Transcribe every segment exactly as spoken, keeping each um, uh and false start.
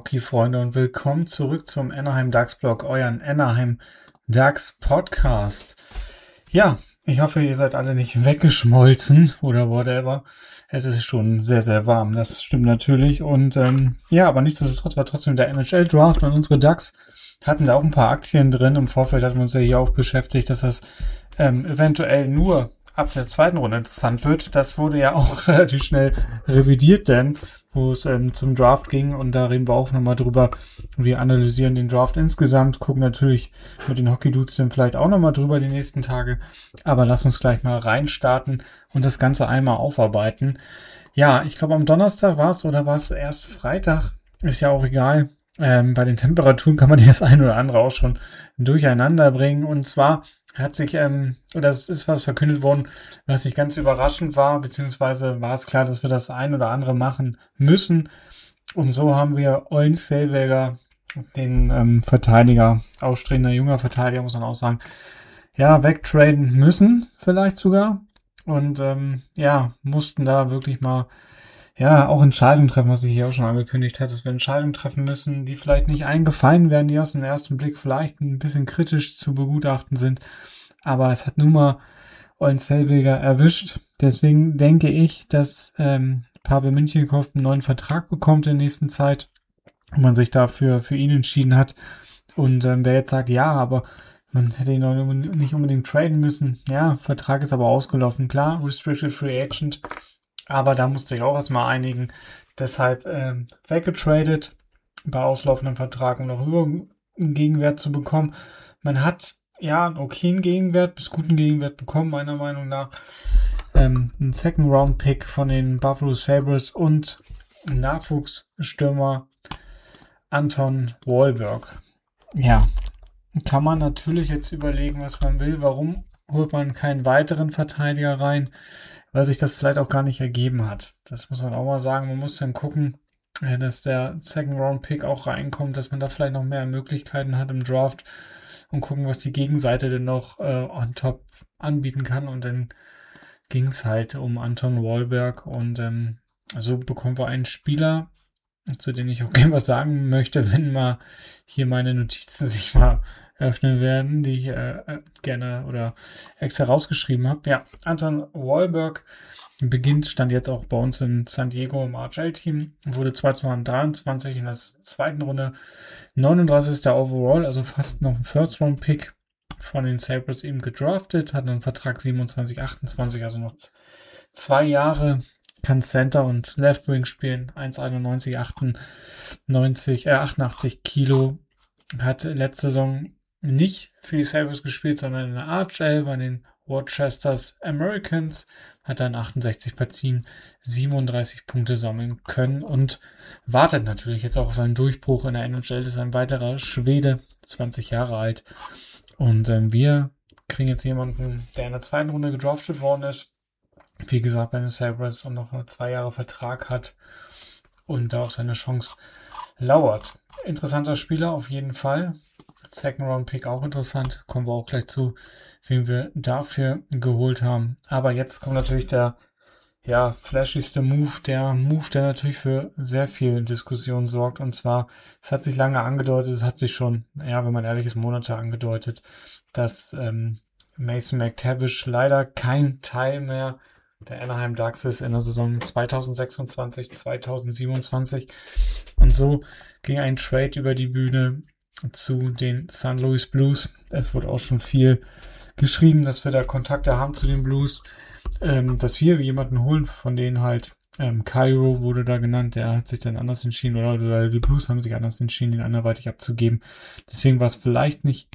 Hockey-Freunde und willkommen zurück zum Anaheim Ducks Blog, euren Anaheim Ducks Podcast. Ja, ich hoffe, ihr seid alle nicht weggeschmolzen oder whatever. Es ist schon sehr, sehr warm, das stimmt natürlich. Und ähm, ja, aber nichtsdestotrotz war trotzdem der N H L-Draft und unsere Ducks hatten da auch ein paar Aktien drin. Im Vorfeld hatten wir uns ja hier auch beschäftigt, dass das ähm, eventuell nur ab der zweiten Runde interessant wird. Das wurde ja auch relativ schnell revidiert, denn wo es ähm, zum Draft ging, und da reden wir auch nochmal drüber. Wir analysieren den Draft insgesamt, gucken natürlich mit den Hockey-Dudes dann vielleicht auch nochmal drüber die nächsten Tage, aber lass uns gleich mal reinstarten und das Ganze einmal aufarbeiten. Ja, ich glaube am Donnerstag war es oder war es erst Freitag, ist ja auch egal. Ähm, bei den Temperaturen kann man das ein oder andere auch schon durcheinander bringen, und zwar hat sich, ähm, oder es ist was verkündet worden, was nicht ganz überraschend war, beziehungsweise war es klar, dass wir das ein oder andere machen müssen. Und so haben wir Olin Zellweger, den ähm, Verteidiger, ausstehender junger Verteidiger, muss man auch sagen, ja, wegtraden müssen, vielleicht sogar. Und ähm, ja, mussten da wirklich mal ja, auch Entscheidungen treffen, was ich hier auch schon angekündigt hatte, dass wir Entscheidungen treffen müssen, die vielleicht nicht eingefallen werden, die aus dem ersten Blick vielleicht ein bisschen kritisch zu begutachten sind. Aber es hat nun mal Olin Zellweger erwischt. Deswegen denke ich, dass ähm, Pavel Mintyukov einen neuen Vertrag bekommt in der nächsten Zeit und man sich dafür für ihn entschieden hat. Und ähm, wer jetzt sagt, ja, aber man hätte ihn noch nicht unbedingt traden müssen. Ja, Vertrag ist aber ausgelaufen. Klar, Restricted Free Agent. Aber da musste ich auch erstmal einigen. Deshalb ähm, weggetradet bei auslaufendem Vertrag, um noch über einen Gegenwert zu bekommen. Man hat ja einen okayen Gegenwert, bis guten Gegenwert bekommen, meiner Meinung nach. Ähm, einen Second-Round-Pick von den Buffalo Sabres und einen Nachwuchsstürmer Anton Wahlberg. Ja, kann man natürlich jetzt überlegen, was man will. Warum holt man keinen weiteren Verteidiger rein? Weil sich das vielleicht auch gar nicht ergeben hat. Das muss man auch mal sagen. Man muss dann gucken, dass der Second-Round-Pick auch reinkommt, dass man da vielleicht noch mehr Möglichkeiten hat im Draft und gucken, was die Gegenseite denn noch äh, on top anbieten kann. Und dann ging es halt um Anton Wahlberg, und ähm, so bekommen wir einen Spieler, zu dem ich auch gerne was sagen möchte, wenn mal hier meine Notizen sich mal öffnen werden, die ich äh, gerne oder extra rausgeschrieben habe. Ja, Anton Wahlberg beginnt, stand jetzt auch bei uns in San Diego im R H L-Team, wurde zweitausenddreiundzwanzig in der zweiten Runde neununddreißigster Overall, also fast noch ein First-Round-Pick von den Sabres eben gedraftet, hat einen Vertrag siebenundzwanzig achtundzwanzig, also noch z- zwei Jahre, kann Center und Left Wing spielen, eins Komma einundneunzig, achtundneunzig, äh, achtundachtzig Kilo, hat letzte Saison nicht für die Sabres gespielt, sondern in der R H L bei den Worcesters Americans, hat dann achtundsechzig Partien, siebenunddreißig Punkte sammeln können und wartet natürlich jetzt auch auf seinen Durchbruch in der N H L. Das ist ein weiterer Schwede, zwanzig Jahre alt. Und ähm, wir kriegen jetzt jemanden, der in der zweiten Runde gedraftet worden ist, wie gesagt bei den Sabres, und noch zwei Jahre Vertrag hat und da auch seine Chance lauert. Interessanter Spieler auf jeden Fall. Second Round Pick auch interessant. Kommen wir auch gleich zu, wen wir dafür geholt haben. Aber jetzt kommt natürlich der ja, flashigste Move. Der Move, der natürlich für sehr viel Diskussion sorgt. Und zwar, es hat sich lange angedeutet, es hat sich schon, ja, wenn man ehrlich ist, Monate angedeutet, dass ähm, Mason McTavish leider kein Teil mehr der Anaheim Ducks ist in der Saison zweitausendsechsundzwanzig, zweitausendsiebenundzwanzig. Und so ging ein Trade über die Bühne zu den Saint Louis Blues. Es wurde auch schon viel geschrieben, dass wir da Kontakte haben zu den Blues, ähm, dass wir jemanden holen, von denen halt ähm, Cairo wurde da genannt, der hat sich dann anders entschieden, oder, oder die Blues haben sich anders entschieden, ihn anderweitig abzugeben. Deswegen war es vielleicht nicht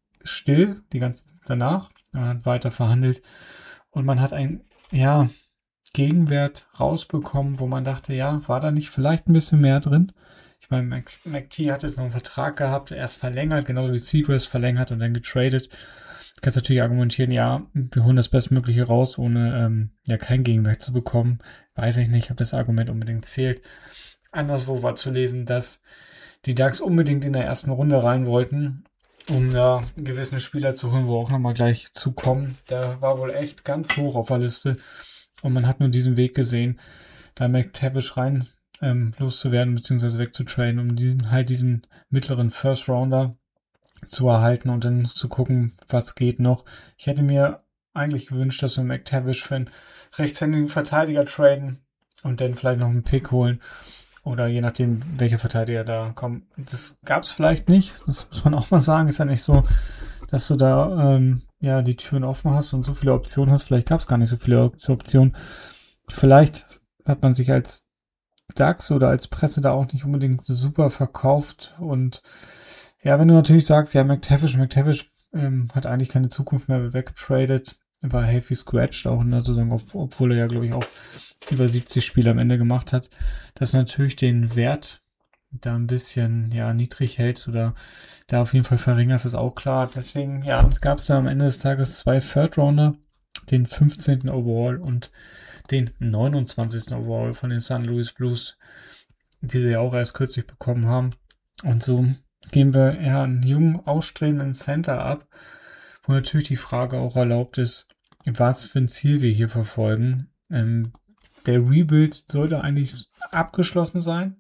still die ganze danach. Man hat weiter verhandelt und man hat ein, ja, Gegenwert rausbekommen, wo man dachte, ja, war da nicht vielleicht ein bisschen mehr drin? Ich meine, McT hat jetzt noch einen Vertrag gehabt, erst verlängert, genauso wie Seagrass verlängert und dann getradet. Du kannst natürlich argumentieren, ja, wir holen das Bestmögliche raus, ohne ähm, ja keinen Gegenwert zu bekommen. Weiß ich nicht, ob das Argument unbedingt zählt. Anderswo war zu lesen, dass die Ducks unbedingt in der ersten Runde rein wollten, um da einen gewissen Spieler zu holen, wo wir auch nochmal gleich zukommen. Der war wohl echt ganz hoch auf der Liste und man hat nur diesen Weg gesehen, da McTavish rein ähm, loszuwerden bzw. wegzutraden, um diesen, halt diesen mittleren First Rounder zu erhalten und dann zu gucken, was geht noch. Ich hätte mir eigentlich gewünscht, dass wir McTavish für einen rechtshändigen Verteidiger traden und dann vielleicht noch einen Pick holen. Oder je nachdem, welche Verteidiger da kommen. Das gab es vielleicht nicht. Das muss man auch mal sagen. Ist ja nicht so, dass du da ähm, ja die Türen offen hast und so viele Optionen hast. Vielleicht gab es gar nicht so viele Optionen. Vielleicht hat man sich als DAX oder als Presse da auch nicht unbedingt super verkauft. Und ja, wenn du natürlich sagst, ja, McTavish, McTavish ähm, hat eigentlich keine Zukunft mehr, weggetradet, war healthy scratched auch in der Saison, ob, obwohl er ja, glaube ich, auch über siebzig Spiele am Ende gemacht hat, dass natürlich den Wert da ein bisschen ja niedrig hält oder da auf jeden Fall verringerst, ist auch klar. Deswegen, ja, gab es da am Ende des Tages zwei Third-Rounder, den fünfzehnten Overall und den neunundzwanzigsten Overall von den Saint Louis Blues, die sie ja auch erst kürzlich bekommen haben. Und so geben wir ja einen jungen, ausstrebenden Center ab, wo natürlich die Frage auch erlaubt ist, was für ein Ziel wir hier verfolgen. Ähm, der Rebuild sollte eigentlich abgeschlossen sein.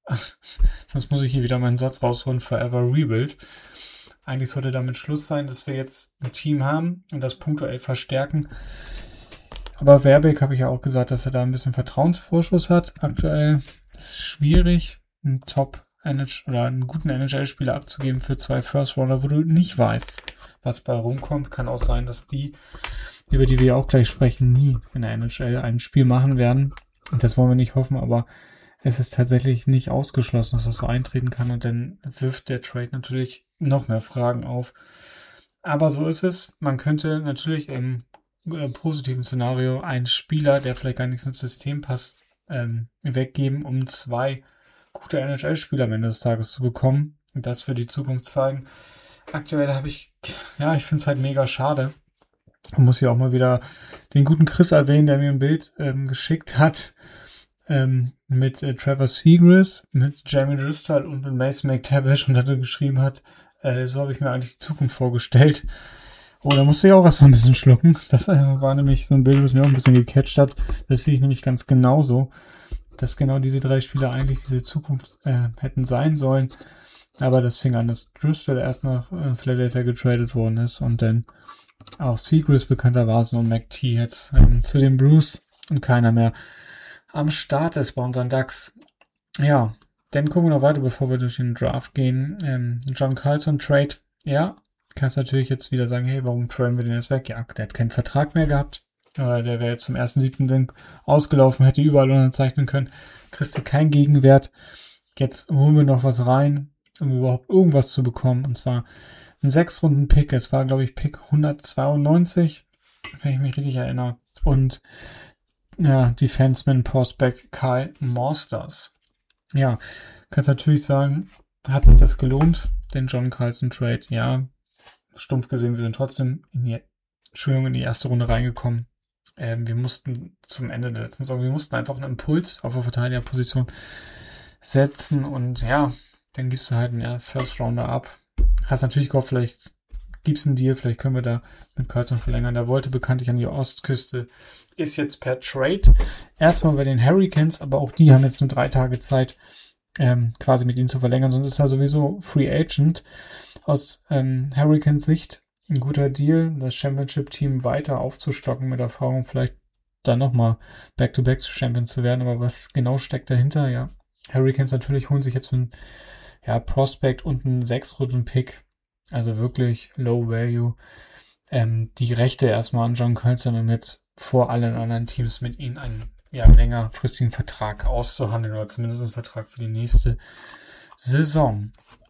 Sonst muss ich hier wieder meinen Satz rausholen, Forever Rebuild. Eigentlich sollte damit Schluss sein, dass wir jetzt ein Team haben und das punktuell verstärken. Aber Verbeek habe ich ja auch gesagt, dass er da ein bisschen Vertrauensvorschuss hat. Aktuell ist es schwierig, einen Top- oder einen guten N H L-Spieler abzugeben für zwei First-Rounder, wo du nicht weißt, was bei rumkommt. Kann auch sein, dass die, über die wir auch gleich sprechen, nie in der N H L ein Spiel machen werden. Und das wollen wir nicht hoffen, aber es ist tatsächlich nicht ausgeschlossen, dass das so eintreten kann. Und dann wirft der Trade natürlich noch mehr Fragen auf. Aber so ist es. Man könnte natürlich im äh, positiven Szenario einen Spieler, der vielleicht gar nicht ins System passt, ähm, weggeben, um zwei gute N H L-Spieler am Ende des Tages zu bekommen und das für die Zukunft zeigen. Aktuell habe ich, ja, ich finde es halt mega schade. Ich muss hier auch mal wieder den guten Chris erwähnen, der mir ein Bild ähm, geschickt hat ähm, mit äh, Trevor Zegras, mit Jamie Driscoll und mit Mason McTavish und hatte geschrieben hat, äh, so habe ich mir eigentlich die Zukunft vorgestellt. Oh, da musste ich auch erstmal ein bisschen schlucken. Das äh, war nämlich so ein Bild, was mir auch ein bisschen gecatcht hat. Das sehe ich nämlich ganz genauso, dass genau diese drei Spieler eigentlich diese Zukunft äh, hätten sein sollen. Aber das fing an, dass Driscoll erst nach äh, Philadelphia getradet worden ist und dann auch Zegras bekanntermaßen und McT jetzt ähm, zu den Blues und keiner mehr am Start ist bei unseren Ducks. Ja, dann gucken wir noch weiter, bevor wir durch den Draft gehen. Ähm, John Carlson Trade. Ja, kannst natürlich jetzt wieder sagen, hey, warum traden wir den jetzt weg? Ja, der hat keinen Vertrag mehr gehabt. Der wäre jetzt zum ersten siebten ausgelaufen, hätte überall unterzeichnen können. Kriegst du keinen Gegenwert. Jetzt holen wir noch was rein, um überhaupt irgendwas zu bekommen. Und zwar ein Sechs-Runden-Pick. Es war, glaube ich, Pick hundertzweiundneunzig, wenn ich mich richtig erinnere. Und ja, Defenseman Prospect Kyle Masters. Ja, kannst natürlich sagen, hat sich das gelohnt, den John Carlson Trade? Ja, stumpf gesehen, wir sind trotzdem in die, Entschuldigung, in die erste Runde reingekommen. Ähm, wir mussten zum Ende der letzten Saison, wir mussten einfach einen Impuls auf der Verteidigerposition setzen und ja, dann gibst du halt einen ja, First Rounder ab. Hast natürlich gehofft, vielleicht gibt's einen Deal, vielleicht können wir da mit Carlson verlängern. Der wollte bekanntlich an die Ostküste, ist jetzt per Trade. Erstmal bei den Hurricanes, aber auch die haben jetzt nur drei Tage Zeit, ähm, quasi mit ihnen zu verlängern, sonst ist er sowieso Free Agent. Aus ähm, Hurricanes Sicht ein guter Deal, das Championship-Team weiter aufzustocken mit Erfahrung, vielleicht dann nochmal Back-to-Back zu Champion zu werden, aber was genau steckt dahinter? Ja, Hurricanes natürlich holen sich jetzt für einen ja, Prospect und einen Sechs-Runden-Pick, also wirklich Low Value, ähm, die Rechte erstmal an John Carlson, um jetzt vor allen anderen Teams mit ihnen einen ja, längerfristigen Vertrag auszuhandeln oder zumindest einen Vertrag für die nächste Saison.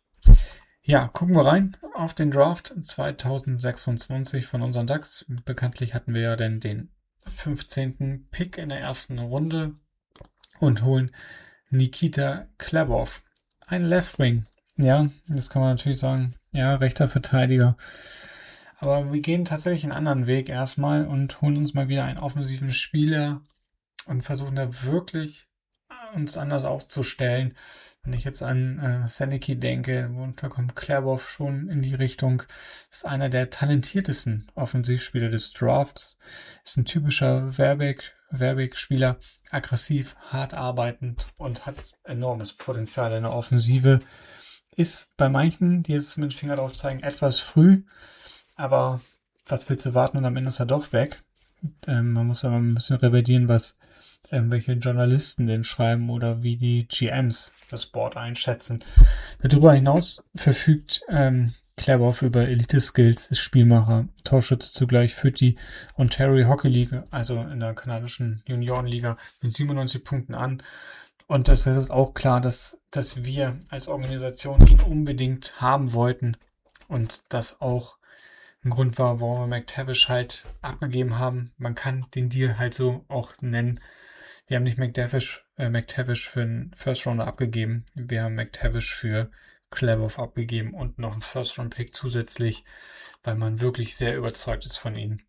Ja, gucken wir rein auf den Draft zwanzig sechsundzwanzig von unseren Ducks. Bekanntlich hatten wir ja dann den fünfzehnten Pick in der ersten Runde und holen Nikita Khlebov, ein Left Wing. Ja, das kann man natürlich sagen. Ja, rechter Verteidiger. Aber wir gehen tatsächlich einen anderen Weg erstmal und holen uns mal wieder einen offensiven Spieler und versuchen da wirklich uns anders aufzustellen. Wenn ich jetzt an äh, Seneki denke, da kommt Khlebov schon in die Richtung, ist einer der talentiertesten Offensivspieler des Drafts, ist ein typischer Verbeek Verbeek-Spieler, aggressiv, hart arbeitend und hat enormes Potenzial in der Offensive. Ist bei manchen, die jetzt mit dem Finger drauf zeigen, etwas früh, aber was willst du warten und am Ende ist er doch weg. Ähm, man muss aber ein bisschen revidieren, was irgendwelche Journalisten denn schreiben oder wie die G Ms das Board einschätzen. Darüber hinaus verfügt ähm, Klerbhoff über Elite-Skills, ist Spielmacher, Torschütze zugleich, führt die Ontario Hockey League, also in der kanadischen Juniorenliga, mit siebenundneunzig Punkten an. Und es ist auch klar, dass, dass wir als Organisation ihn unbedingt haben wollten und das auch ein Grund war, warum wir McTavish halt abgegeben haben. Man kann den Deal halt so auch nennen. Wir haben nicht McTavish, äh, McTavish für einen First Rounder abgegeben. Wir haben McTavish für Klerbhoff abgegeben und noch einen First Round Pick zusätzlich, weil man wirklich sehr überzeugt ist von ihnen.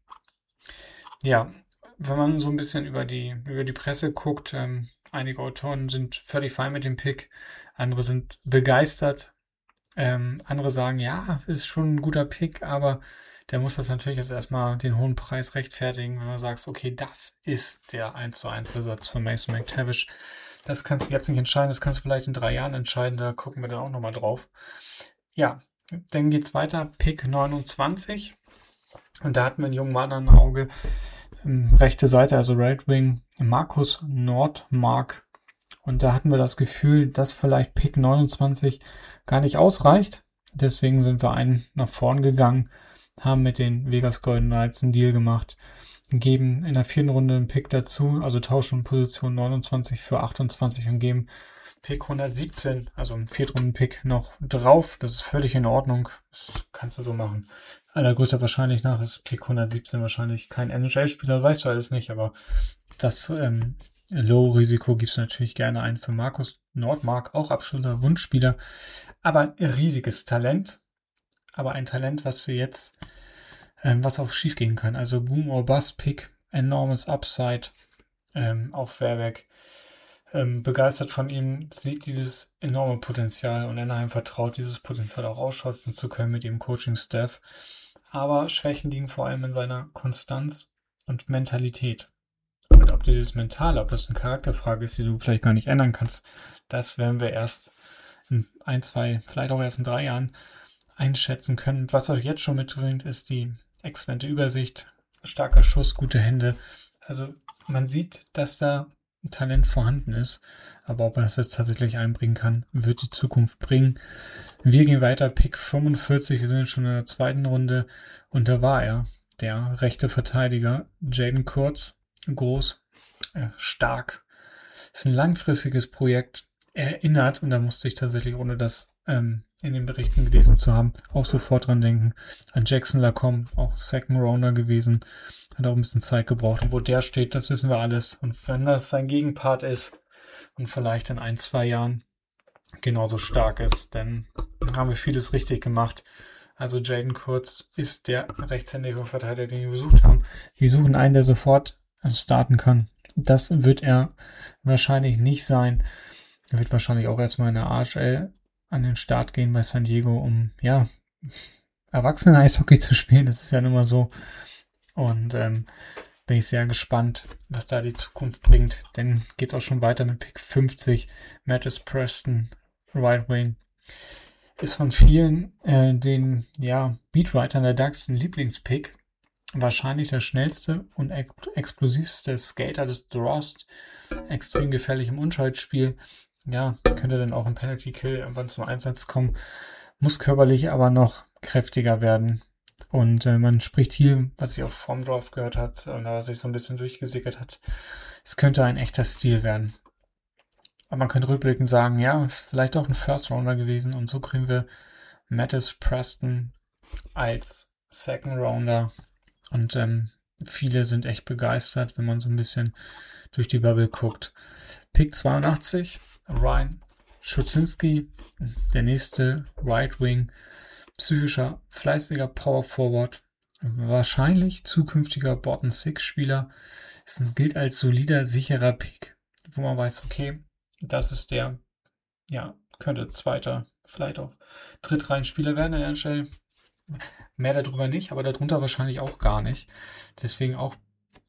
Ja, wenn man so ein bisschen über die, über die Presse guckt, ähm, einige Autoren sind völlig fein mit dem Pick, andere sind begeistert. Ähm, andere sagen, ja, ist schon ein guter Pick, aber der muss das natürlich jetzt erstmal den hohen Preis rechtfertigen, wenn du sagst, okay, das ist der eins zu eins Ersatz von Mason McTavish. Das kannst du jetzt nicht entscheiden, das kannst du vielleicht in drei Jahren entscheiden, da gucken wir dann auch nochmal drauf. Ja, dann geht's weiter, Pick neunundzwanzig. Und da hatten wir einen jungen Mann am Auge, ähm, rechte Seite, also Right Wing, Markus Nordmark. Und da hatten wir das Gefühl, dass vielleicht Pick neunundzwanzig gar nicht ausreicht. Deswegen sind wir einen nach vorn gegangen, haben mit den Vegas Golden Knights einen Deal gemacht, geben in der vierten Runde einen Pick dazu, also tauschen Position neunundzwanzig für achtundzwanzig und geben Pick hundertsiebzehn, also einen Viertrunden-Pick noch drauf. Das ist völlig in Ordnung. Das kannst du so machen. Allergrößter wahrscheinlich nach ist Pick hundertsiebzehn wahrscheinlich kein N H L-Spieler, weißt du alles nicht, aber das ähm, Low-Risiko gibst du natürlich gerne ein für Markus Nordmark, auch absoluter Wunschspieler, aber ein riesiges Talent, aber ein Talent, was wir jetzt, ähm, was auch schief gehen kann. Also Boom or Bust Pick, enormes Upside, ähm, auch Verbeek, ähm, begeistert von ihm, sieht dieses enorme Potenzial und Anaheim vertraut, dieses Potenzial auch ausschöpfen zu können mit dem Coaching-Staff. Aber Schwächen liegen vor allem in seiner Konstanz und Mentalität. Und ob dieses Mentale, ob das eine Charakterfrage ist, die du vielleicht gar nicht ändern kannst, das werden wir erst in ein, zwei, vielleicht auch erst in drei Jahren einschätzen können. Was euch jetzt schon mitbringt, ist die exzellente Übersicht, starker Schuss, gute Hände. Also man sieht, dass da ein Talent vorhanden ist, aber ob er das jetzt tatsächlich einbringen kann, wird die Zukunft bringen. Wir gehen weiter, Pick fünfundvierzig, wir sind jetzt schon in der zweiten Runde und da war er, der rechte Verteidiger, Jaden Kurz. Groß, äh, stark. Ist ein langfristiges Projekt. Erinnert, und da musste ich tatsächlich, ohne das ähm, in den Berichten gelesen zu haben, auch sofort dran denken, an Jackson Lacombe, auch Second Rounder gewesen. Hat auch ein bisschen Zeit gebraucht. Und wo der steht, das wissen wir alles. Und wenn das sein Gegenpart ist und vielleicht in ein, zwei Jahren genauso stark ist, dann haben wir vieles richtig gemacht. Also Jaden Kurz ist der rechtshändige Verteidiger, den wir gesucht haben. Wir suchen einen, der sofort starten kann. Das wird er wahrscheinlich nicht sein. Er wird wahrscheinlich auch erstmal in der A H L an den Start gehen bei San Diego, um ja Erwachsenen-Eishockey zu spielen. Das ist ja nun mal so. Und ähm, bin ich sehr gespannt, was da die Zukunft bringt. Dann geht es auch schon weiter mit Pick fünfzig. Mattis Preston, Right Wing. Ist von vielen äh, den ja, Beatwritern der Ducks ein Lieblingspick. Wahrscheinlich der schnellste und ex- explosivste Skater des Drafts. Extrem gefährlich im Unschaltspiel. Ja, könnte dann auch im Penalty Kill irgendwann zum Einsatz kommen. Muss körperlich aber noch kräftiger werden. Und äh, man spricht hier, was ich auch vom Draft gehört hat und was sich so ein bisschen durchgesickert hat, es könnte ein echter Stil werden. Aber man könnte rückblickend sagen, ja, ist vielleicht auch ein First Rounder gewesen und so kriegen wir Mattis Preston als Second Rounder. Und ähm, viele sind echt begeistert, wenn man so ein bisschen durch die Bubble guckt. Pick zweiundachtzig, Ryan Schuzinski, der nächste Right Wing, psychischer, fleißiger Power Forward, wahrscheinlich zukünftiger Bottom Six Spieler. Es gilt als solider, sicherer Pick, wo man weiß, okay, das ist der, ja, könnte zweiter, vielleicht auch Drittreihenspieler werden in der N H L. Mehr darüber nicht, aber darunter wahrscheinlich auch gar nicht. Deswegen auch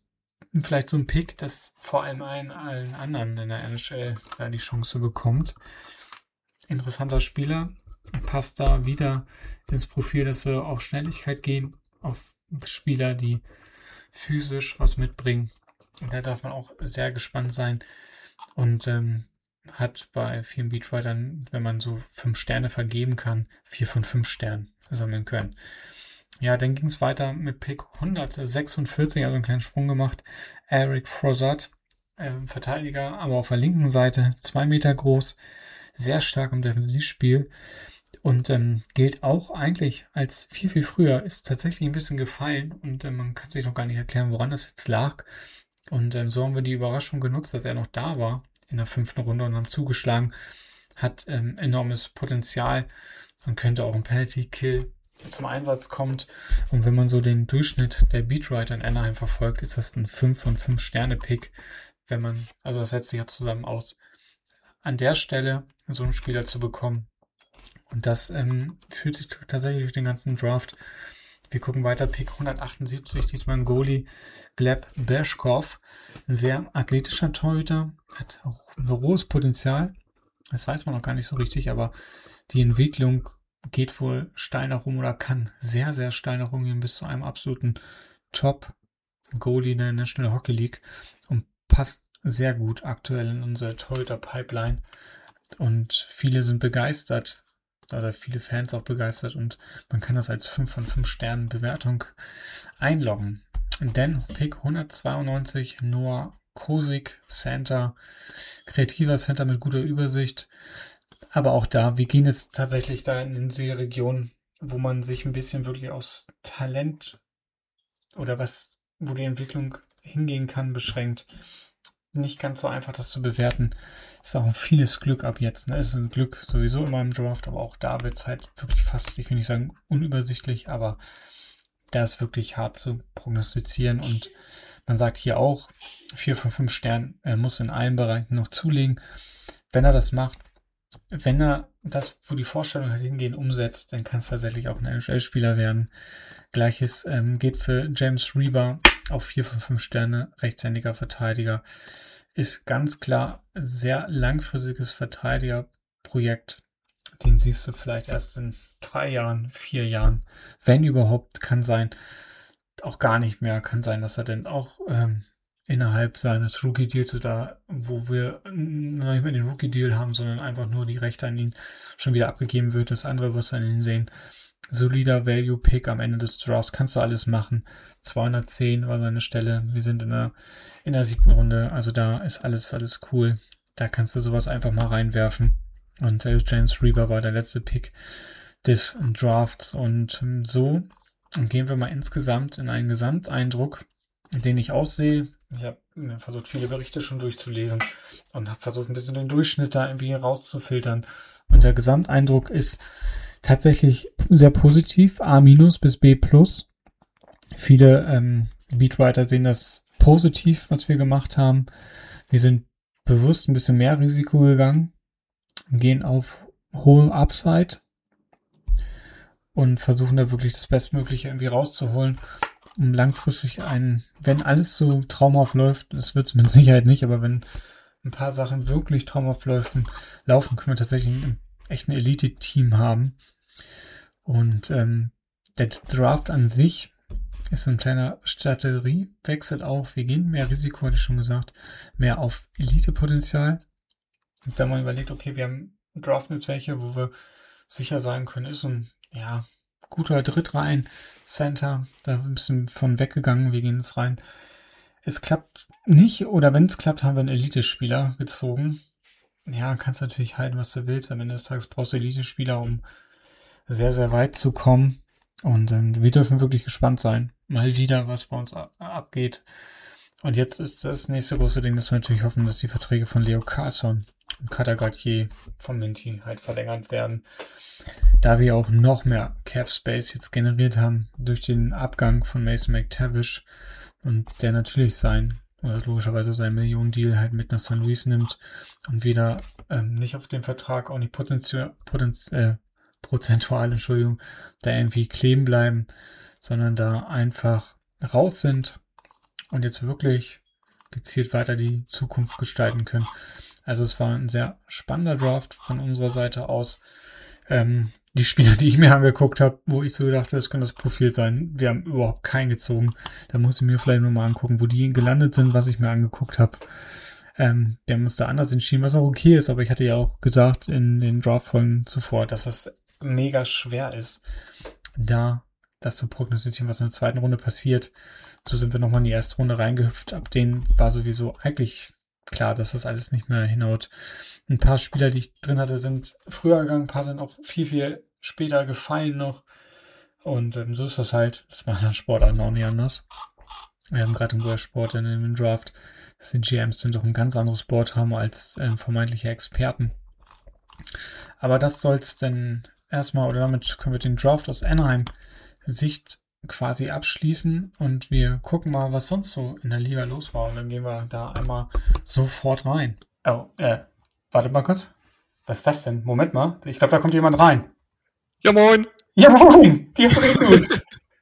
vielleicht so ein Pick, das vor allem allen, allen anderen in der N H L da die Chance bekommt. Interessanter Spieler, passt da wieder ins Profil, dass wir auf Schnelligkeit gehen, auf Spieler, die physisch was mitbringen. Und da darf man auch sehr gespannt sein und ähm, hat bei vielen Beatwritern, wenn man so fünf Sterne vergeben kann, vier von fünf Sternen sammeln können. Ja, dann ging es weiter mit Pick hundertsechsundvierzig, also einen kleinen Sprung gemacht. Eric Frossard, äh, Verteidiger, aber auf der linken Seite, zwei Meter groß, sehr stark im Defensivspiel und ähm, gilt auch eigentlich als viel, viel früher, ist tatsächlich ein bisschen gefallen und äh, man kann sich noch gar nicht erklären, woran das jetzt lag. Und ähm, so haben wir die Überraschung genutzt, dass er noch da war in der fünften Runde und haben zugeschlagen, hat ähm, enormes Potenzial und könnte auch ein Penalty-Kill zum Einsatz kommt. Und wenn man so den Durchschnitt der Beatwriter in Anaheim verfolgt, ist das ein fünf von fünf Sterne Pick, wenn man, also das setzt sich ja zusammen aus, an der Stelle so einen Spieler zu bekommen. Und das ähm, fühlt sich tatsächlich durch den ganzen Draft. Wir gucken weiter, Pick hundertachtundsiebzig, diesmal ein Goalie, Gleb Bershkov, sehr athletischer Torhüter, hat auch ein hohes Potenzial. Das weiß man noch gar nicht so richtig, aber die Entwicklung geht wohl steil nach oben oder kann sehr, sehr steil nach oben gehen bis zu einem absoluten Top-Goalie in der National Hockey League und passt sehr gut aktuell in unsere Torhüter-Pipeline und viele sind begeistert oder viele Fans auch begeistert und man kann das als fünf von fünf Sternen Bewertung einloggen. Denn Pick hundertzweiundneunzig, Noah Kosik, Center, kreativer Center mit guter Übersicht. Aber auch da, wir gehen jetzt tatsächlich da in die Region, wo man sich ein bisschen wirklich aus Talent oder was, wo die Entwicklung hingehen kann, beschränkt. Nicht ganz so einfach, das zu bewerten. Ist auch vieles Glück ab jetzt. Ne? Ist ein Glück sowieso immer im Draft, aber auch da wird es halt wirklich fast, ich will nicht sagen unübersichtlich, aber da ist wirklich hart zu prognostizieren und man sagt hier auch, vier von fünf Sternen, er muss in allen Bereichen noch zulegen. Wenn er das macht, wenn er das, wo die Vorstellungen halt hingehen, umsetzt, dann kann es tatsächlich auch ein N H L-Spieler werden. Gleiches ähm, geht für James Reber auf vier von fünf Sterne, rechtshändiger Verteidiger. Ist ganz klar ein sehr langfristiges Verteidigerprojekt. Den siehst du vielleicht erst in drei Jahren, vier Jahren, wenn überhaupt, kann sein, auch gar nicht mehr, kann sein, dass er dann auch ähm, innerhalb seines Rookie-Deals oder wo wir noch nicht mehr den Rookie-Deal haben, sondern einfach nur die Rechte an ihn schon wieder abgegeben wird. Das andere, was wir an ihn sehen, solider Value-Pick am Ende des Drafts, kannst du alles machen. zweihundertzehn war seine Stelle, wir sind in der, in der siebten Runde, also da ist alles, alles cool. Da kannst du sowas einfach mal reinwerfen. Und äh, James Reber war der letzte Pick des Drafts und ähm, so gehen wir mal insgesamt in einen Gesamteindruck, den ich aussehe. Ich habe versucht, viele Berichte schon durchzulesen und habe versucht, ein bisschen den Durchschnitt da irgendwie rauszufiltern. Und der Gesamteindruck ist tatsächlich sehr positiv, A- bis B+. Viele ähm, Beatwriter sehen das positiv, was wir gemacht haben. Wir sind bewusst ein bisschen mehr Risiko gegangen, gehen auf Whole Upside und versuchen da wirklich das Bestmögliche irgendwie rauszuholen, um langfristig einen, wenn alles so traumhaft läuft, das wird es mit Sicherheit nicht, aber wenn ein paar Sachen wirklich traumhaft laufen, laufen können wir tatsächlich ein, echt ein Elite-Team haben. Und ähm, der Draft an sich ist ein kleiner Strategiewechsel auch. Wir gehen mehr Risiko, hatte ich schon gesagt, mehr auf Elite-Potenzial. Und wenn man überlegt, okay, wir haben draften jetzt welche, wo wir sicher sagen können, ist ein, ja, guter Drittreihen Center, da ein bisschen von weggegangen, wir gehen jetzt rein. Es klappt nicht, oder wenn es klappt, haben wir einen Elite-Spieler gezogen. Ja, kannst natürlich halten, was du willst. Am Ende des Tages brauchst du Elite-Spieler, um sehr, sehr weit zu kommen. Und ähm, wir dürfen wirklich gespannt sein. Mal wieder, was bei uns ab- abgeht. Und jetzt ist das nächste große Ding, dass wir natürlich hoffen, dass die Verträge von Leo Carlsson und Cutter Gauthier vom Minty halt verlängert werden. Da wir auch noch mehr Cap Space jetzt generiert haben durch den Abgang von Mason McTavish und der natürlich sein, oder logischerweise seinen Millionen-Deal halt mit nach Saint Louis nimmt und wieder ähm, nicht auf dem Vertrag auch nicht potenziell, potenz, äh, prozentual, Entschuldigung, da irgendwie kleben bleiben, sondern da einfach raus sind und jetzt wirklich gezielt weiter die Zukunft gestalten können. Also es war ein sehr spannender Draft von unserer Seite aus. Ähm, die Spieler, die ich mir angeguckt habe, wo ich so gedacht habe, das könnte das Profil sein, wir haben überhaupt keinen gezogen. Da muss ich mir vielleicht nochmal angucken, wo die gelandet sind, was ich mir angeguckt habe. Ähm, der muss da anders entschieden, was auch okay ist, aber ich hatte ja auch gesagt in den Draft-Folgen zuvor, dass das mega schwer ist, da das zu prognostizieren, was in der zweiten Runde passiert. So sind wir nochmal in die erste Runde reingehüpft. Ab denen war sowieso eigentlich klar, dass das alles nicht mehr hinhaut. Ein paar Spieler, die ich drin hatte, sind früher gegangen, ein paar sind auch viel, viel später gefallen noch. Und ähm, so ist das halt. Das war dann Sportarten auch nicht anders. Wir haben gerade im Golfsport in dem Draft, dass die G Ms sind doch ein ganz anderes Board haben als äh, vermeintliche Experten. Aber das soll es denn erstmal, oder damit können wir den Draft aus Anaheim-Sicht quasi abschließen und wir gucken mal, was sonst so in der Liga los war. Und dann gehen wir da einmal sofort rein. Oh, äh, warte mal kurz. Was ist das denn? Moment mal. Ich glaube, da kommt jemand rein. Ja, moin. Ja, moin. Die reden uns.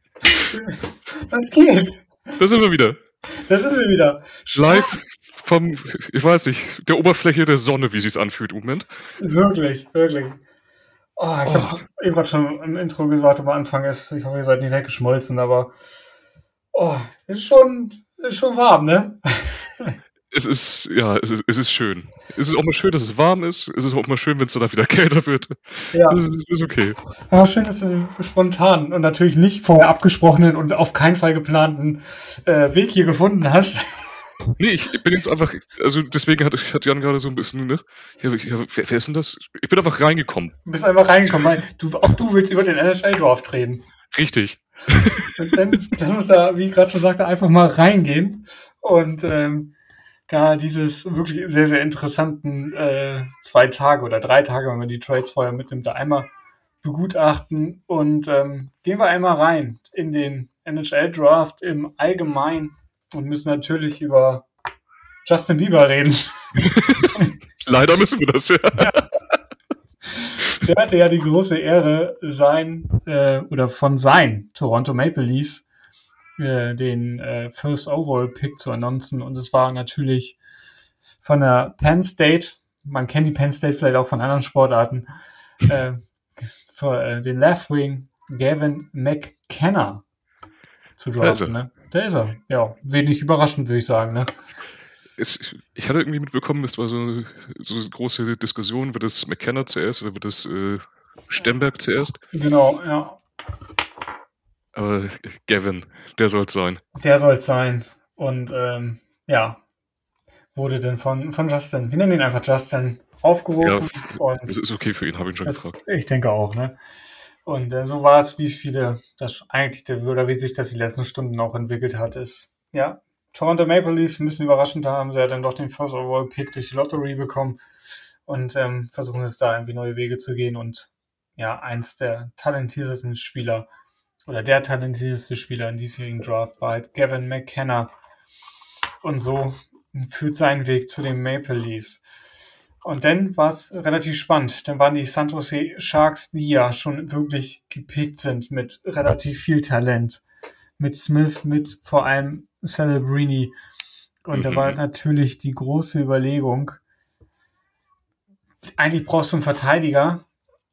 Was geht? Da sind wir wieder. Da sind wir wieder. Live vom, ich weiß nicht, der Oberfläche der Sonne, wie sich's anfühlt im Moment. Wirklich, wirklich. Oh, ich Oh. habe irgendwann schon im Intro gesagt, am Anfang ist, ich hoffe, ihr seid nicht weggeschmolzen, aber oh, ist schon, ist schon warm, ne? Es ist, ja, es ist, es ist schön. Es ist auch mal schön, dass es warm ist. Es ist auch mal schön, wenn es dann wieder kälter wird. Ja. Es ist, ist okay. Aber schön, dass du den spontan und natürlich nicht vorher abgesprochenen und auf keinen Fall geplanten äh, Weg hier gefunden hast. Nee, ich bin jetzt einfach, also deswegen hat, hat Jan gerade so ein bisschen, ne? Ja, ja, wer, wer ist denn das? Ich bin einfach reingekommen. Du bist einfach reingekommen, weil du, auch du willst über den N H L-Draft reden. Richtig. Und dann lass uns da, wie ich gerade schon sagte, einfach mal reingehen und ähm, da dieses wirklich sehr, sehr interessanten äh, zwei Tage oder drei Tage, wenn man die Trades vorher mitnimmt, da einmal begutachten und ähm, gehen wir einmal rein in den N H L-Draft im Allgemeinen und müssen natürlich über Justin Bieber reden. Leider müssen wir das, ja. Ja. Der hatte ja die große Ehre, sein äh, oder von sein Toronto Maple Leafs äh, den äh, First Overall Pick zu announcen. Und es war natürlich von der Penn State, man kennt die Penn State vielleicht auch von anderen Sportarten, äh, für, äh, den Left Wing Gavin McKenna zu draften. Ne? Da ist er. Ja, wenig überraschend, würde ich sagen. Ne? Es, ich hatte irgendwie mitbekommen, es war so, so eine große Diskussion, wird es McKenna zuerst oder wird es äh, Stemberg zuerst? Genau, ja. Aber Gavin, der soll es sein. Der soll es sein. Und ähm, ja, wurde dann von, von Justin, wir nennen ihn einfach Justin, aufgerufen. Ja, und das ist okay für ihn, habe ich ihn schon das, gefragt. ich denke auch, ne? Und äh, so war es, wie viele das eigentlich, oder wie sich das die letzten Stunden auch entwickelt hat, ist, ja, Toronto Maple Leafs ein bisschen überraschend, da haben sie ja dann doch den First Overall Pick durch die Lottery bekommen und ähm, versuchen jetzt da irgendwie neue Wege zu gehen und ja, eins der talentiertesten Spieler oder der talentierteste Spieler in diesjährigen Draft war halt Gavin McKenna und so führt seinen Weg zu den Maple Leafs. Und dann war es relativ spannend. Dann waren die San Jose Sharks, die ja schon wirklich gepickt sind mit relativ viel Talent. Mit Smith, mit vor allem Celebrini. Und mhm. da war natürlich die große Überlegung, eigentlich brauchst du einen Verteidiger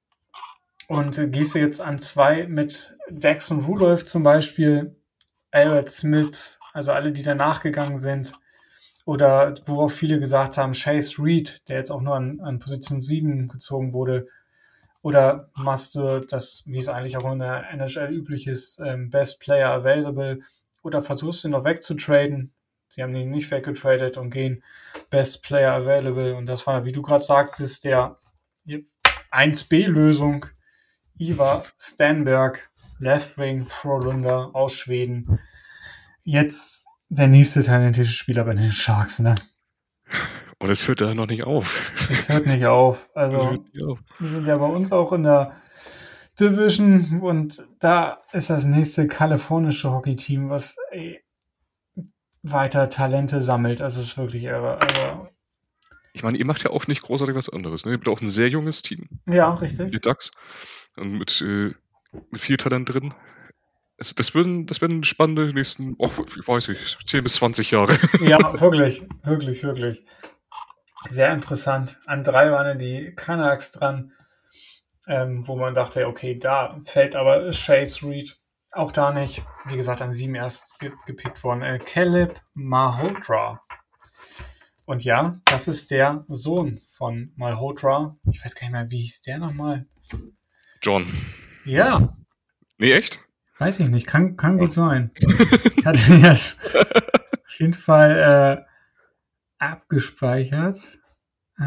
und äh, gehst du jetzt an zwei mit Dax und Rudolph zum Beispiel, Albert Smith, also alle, die danach gegangen sind. Oder wo auch viele gesagt haben, Chase Reed, der jetzt auch nur an, an Position sieben gezogen wurde. Oder machst du das, wie es eigentlich auch in der N H L üblich ist, ähm, Best Player Available. Oder versuchst du ihn noch wegzutraden. Sie haben ihn nicht weggetradet und gehen Best Player Available. Und das war, wie du gerade sagtest, der eins B-Lösung. Ivar Stenberg, Left Wing, Frolunder aus Schweden. Jetzt der nächste talentierte Spieler bei den Sharks, ne? Und es hört da noch nicht auf. Es hört nicht auf. Also, nicht auf. Wir sind ja bei uns auch in der Division und da ist das nächste kalifornische Hockey-Team, was ey, weiter Talente sammelt. Also, es ist wirklich irre. Also, ich meine, ihr macht ja auch nicht großartig was anderes, ne? Ihr habt auch ein sehr junges Team. Ja, richtig. Die Ducks. Und mit, äh, mit viel Talent drin. Also das werden, das werden spannende nächsten, oh, ich weiß nicht, zehn bis zwanzig Jahre. Ja, wirklich, wirklich, wirklich. Sehr interessant. An drei waren die Canucks dran, ähm, wo man dachte, okay, da fällt aber Chase Reed auch da nicht. Wie gesagt, an sieben erst ge- gepickt worden. Äh, Caleb Malhotra. Und ja, das ist der Sohn von Malhotra. Ich weiß gar nicht mehr, wie hieß der nochmal? Das- John. Ja, Nee, echt? weiß ich nicht. Kann, kann gut sein. Ich hatte das auf jeden Fall äh, abgespeichert. Äh,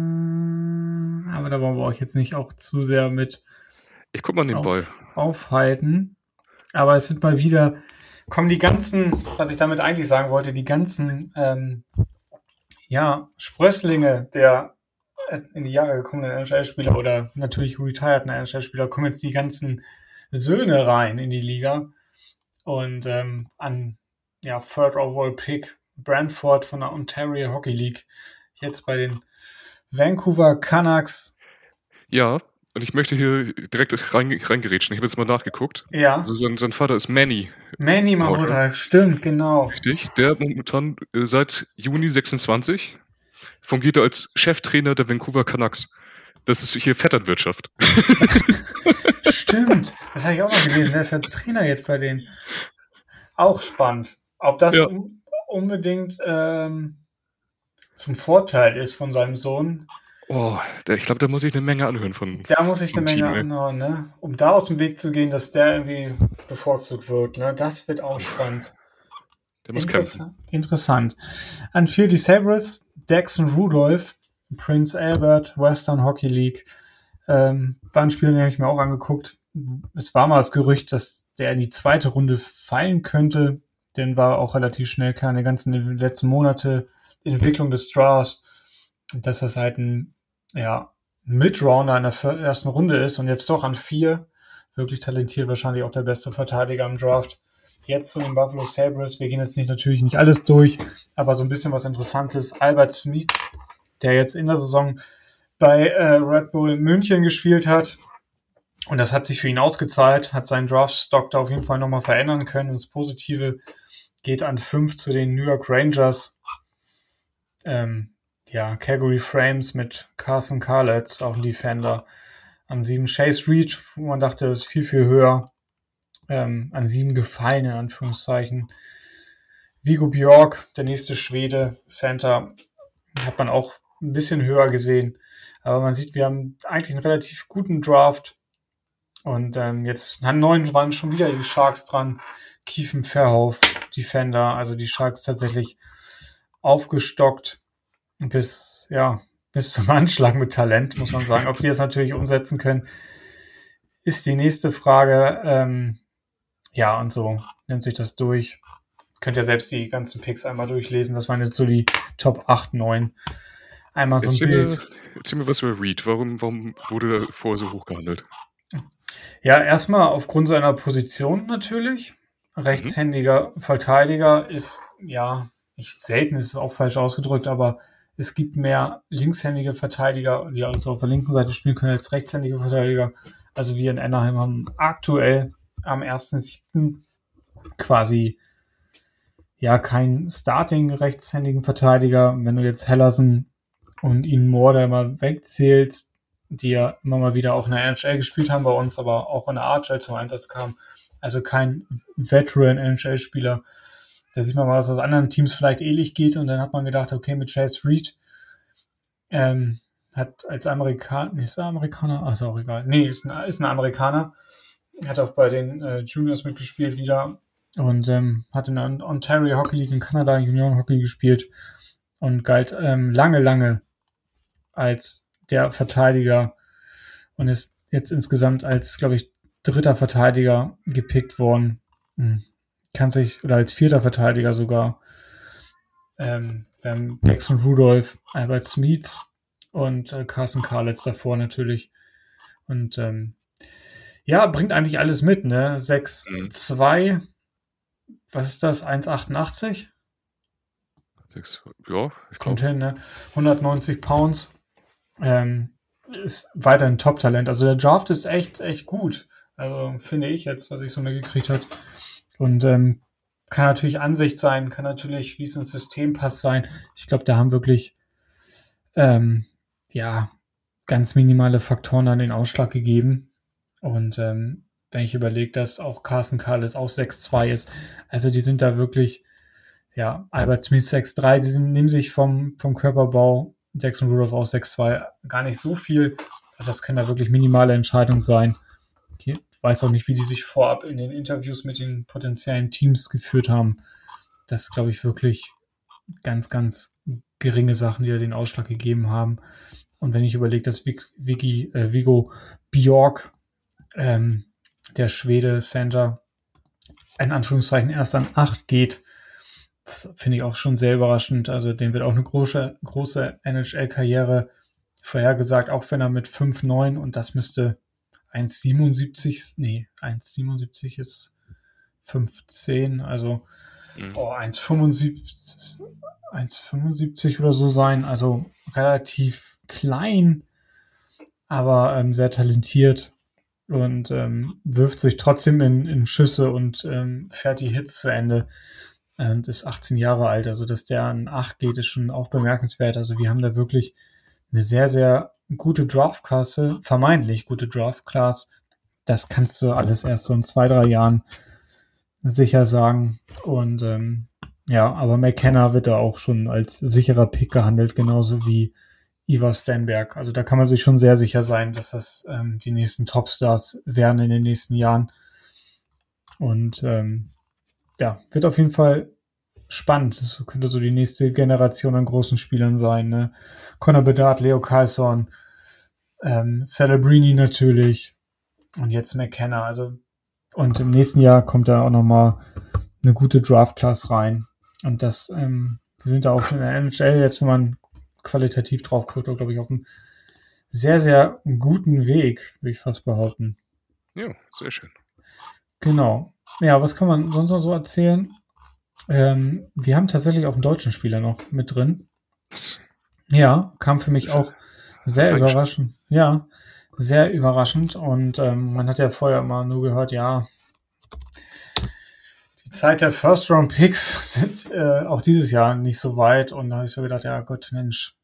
aber da wollen wir euch jetzt nicht auch zu sehr mit Ich guck mal nebenbei. auf, aufhalten. Aber es sind mal wieder, kommen die ganzen, was ich damit eigentlich sagen wollte, die ganzen ähm, ja, Sprösslinge der äh, in die Jahre gekommenen N H L-Spieler oder natürlich retireden N H L-Spieler, kommen jetzt die ganzen Söhne rein in die Liga. Und ähm, an ja, Third Overall Pick Brantford von der Ontario Hockey League. Jetzt bei den Vancouver Canucks. Ja, und ich möchte hier direkt rein, reingerätschen. Ich habe jetzt mal nachgeguckt. Ja. Also sein, sein Vater ist Manny. Manny Malhotra, stimmt, genau. Richtig. Der momentan äh, seit Juni sechsundzwanzig fungiert er als Cheftrainer der Vancouver Canucks. Das ist hier Vetternwirtschaft. Stimmt, das habe ich auch mal gelesen. Der ist ja Trainer jetzt bei denen. Auch spannend. Ob das Ja. un- unbedingt ähm, zum Vorteil ist von seinem Sohn, Oh, der, ich glaube, da muss ich eine Menge anhören von. da muss ich eine vom Menge Team, ey. anhauen, ne? Um da aus dem Weg zu gehen, dass der irgendwie bevorzugt wird, ne? Das wird auch spannend. Der muss kämpfen. Interessa- Interessant. An vier die Sabres, Daxon Rudolph, Prince Albert, Western Hockey League. Ähm, war ein Spiel, den habe ich mir auch angeguckt. Es war mal das Gerücht, dass der in die zweite Runde fallen könnte. Denn war auch relativ schnell klar in den ganzen letzten Monate Entwicklung des Drafts, dass das halt ein ja, Mid-Rounder in der vier- ersten Runde ist und jetzt doch an vier. Wirklich talentiert, wahrscheinlich auch der beste Verteidiger im Draft. Jetzt zu den Buffalo Sabres. Wir gehen jetzt nicht natürlich nicht alles durch, aber so ein bisschen was Interessantes. Albert Smeets, der jetzt in der Saison bei äh, Red Bull München gespielt hat. Und das hat sich für ihn ausgezahlt, hat seinen Draft-Stock da auf jeden Fall nochmal verändern können. Und das Positive geht an fünf zu den New York Rangers. Ähm, ja, Calgary Frames mit Carson Carlett, auch ein Defender. An sieben Chase Reed, wo man dachte, das ist viel, viel höher. Ähm, an sieben gefallen, in Anführungszeichen. Viggo Bjork, der nächste Schwede, Center, hat man auch ein bisschen höher gesehen. Aber man sieht, wir haben eigentlich einen relativ guten Draft. Und ähm, jetzt an neun waren schon wieder die Sharks dran. Kiefen Verhoef, Defender, also die Sharks tatsächlich aufgestockt bis, ja, bis zum Anschlag mit Talent, muss man sagen. Ob die das natürlich umsetzen können, ist die nächste Frage. Ähm, ja, und so nimmt sich das durch. Könnt ihr selbst die ganzen Picks einmal durchlesen. Das waren jetzt so die Top acht, neun. Einmal so ein Erzähl Bild. mir, erzähl mir was über Reed. Warum, warum wurde er vorher so hoch gehandelt? Ja, erstmal aufgrund seiner Position natürlich. Rechtshändiger Verteidiger ist, ja, nicht selten, ist auch falsch ausgedrückt, aber es gibt mehr linkshändige Verteidiger, die also auf der linken Seite spielen können, als rechtshändige Verteidiger. Also wir in Anaheim haben aktuell am ersten siebten quasi ja keinen Starting-rechtshändigen Verteidiger. Wenn du jetzt Hellersen und Ian Moore da mal wegzählst, die ja immer mal wieder auch in der N H L gespielt haben bei uns, aber auch in der A H L zum Einsatz kamen. Also kein Veteran-N H L-Spieler. Da sieht man mal, was aus anderen Teams vielleicht ähnlich geht. Und dann hat man gedacht, okay, mit Chase Reed ähm, hat als Amerikaner, nee, ist er Amerikaner? Ach, ist auch egal. Nee, ist ein, ist ein Amerikaner. Hat auch bei den äh, Juniors mitgespielt wieder. Und ähm, hat in der Ontario Hockey League in Kanada Union Hockey gespielt. Und galt ähm, lange, lange als der Verteidiger und ist jetzt insgesamt als, glaube ich, dritter Verteidiger gepickt worden. Hm. Kann sich, oder als vierter Verteidiger sogar. Ähm, ähm, Daxon Rudolph, Albert Smeets und äh, Carson Carlett davor natürlich. Und ähm, ja, bringt eigentlich alles mit, ne? sechs zwei, was ist das? eins achtundachtzig? Sechs, ja, ich Kommt glaube. hin, ne? hundertneunzig Pounds. Ähm, ist weiterhin Top-Talent. Also der Draft ist echt, echt gut. Also finde ich jetzt, was ich so mitgekriegt habe. Und ähm, kann natürlich Ansicht sein, kann natürlich, wie es ins System passt, sein. Ich glaube, da haben wirklich ähm, ja ganz minimale Faktoren an den Ausschlag gegeben. Und ähm, wenn ich überlege, dass auch Carson Carles auch sechs zwei ist, also die sind da wirklich, ja, Albert Smith sechs drei, sie sind, nehmen sich vom, vom Körperbau, Jackson Rudolph auch sechs zwei, gar nicht so viel. Das können da wirklich minimale Entscheidungen sein. Ich weiß auch nicht, wie die sich vorab in den Interviews mit den potenziellen Teams geführt haben. Das ist, glaube ich, wirklich ganz, ganz geringe Sachen, die da den Ausschlag gegeben haben. Und wenn ich überlege, dass Vicky, äh, Viggo Bjork, ähm, der Schwede Center, in Anführungszeichen erst an acht geht, das finde ich auch schon sehr überraschend. Also dem wird auch eine große, große N H L-Karriere vorhergesagt, auch wenn er mit fünf neun, und das müsste eins siebenundsiebzig, nee, eins siebenundsiebzig ist fünf zehn, also mhm. oh, eins fünfundsiebzig, eins fünfundsiebzig oder so sein, also relativ klein, aber ähm, sehr talentiert und ähm, wirft sich trotzdem in, in Schüsse und ähm, fährt die Hits zu Ende und ist achtzehn Jahre alt, also dass der an acht geht, ist schon auch bemerkenswert. Also wir haben da wirklich eine sehr, sehr gute Draft-Klasse, vermeintlich gute Draft-Class. Das kannst du alles erst so in zwei, drei Jahren sicher sagen. Und ähm, ja, aber McKenna wird da auch schon als sicherer Pick gehandelt, genauso wie Ivar Stenberg. Also da kann man sich schon sehr sicher sein, dass das ähm, die nächsten Topstars werden in den nächsten Jahren. Und ähm, ja, wird auf jeden Fall spannend. Das könnte so die nächste Generation an großen Spielern sein. Ne? Connor Bedard, Leo Carlson, ähm, Celebrini natürlich und jetzt McKenna. Also und im nächsten Jahr kommt da auch nochmal eine gute Draft-Class rein. Und das, ähm, wir sind da auch in der N H L jetzt, wenn man qualitativ drauf guckt, glaube ich, auf einem sehr, sehr guten Weg, würde ich fast behaupten. Ja, sehr schön. Genau. Ja, was kann man sonst noch so erzählen? Ähm, wir haben tatsächlich auch einen deutschen Spieler noch mit drin. Was? Ja, kam für mich auch sehr überraschend. Ja, sehr überraschend. Und ähm, man hat ja vorher immer nur gehört, ja, die Zeit der First-Round-Picks sind äh, auch dieses Jahr nicht so weit. Und da habe ich so gedacht, ja Gott, Mensch.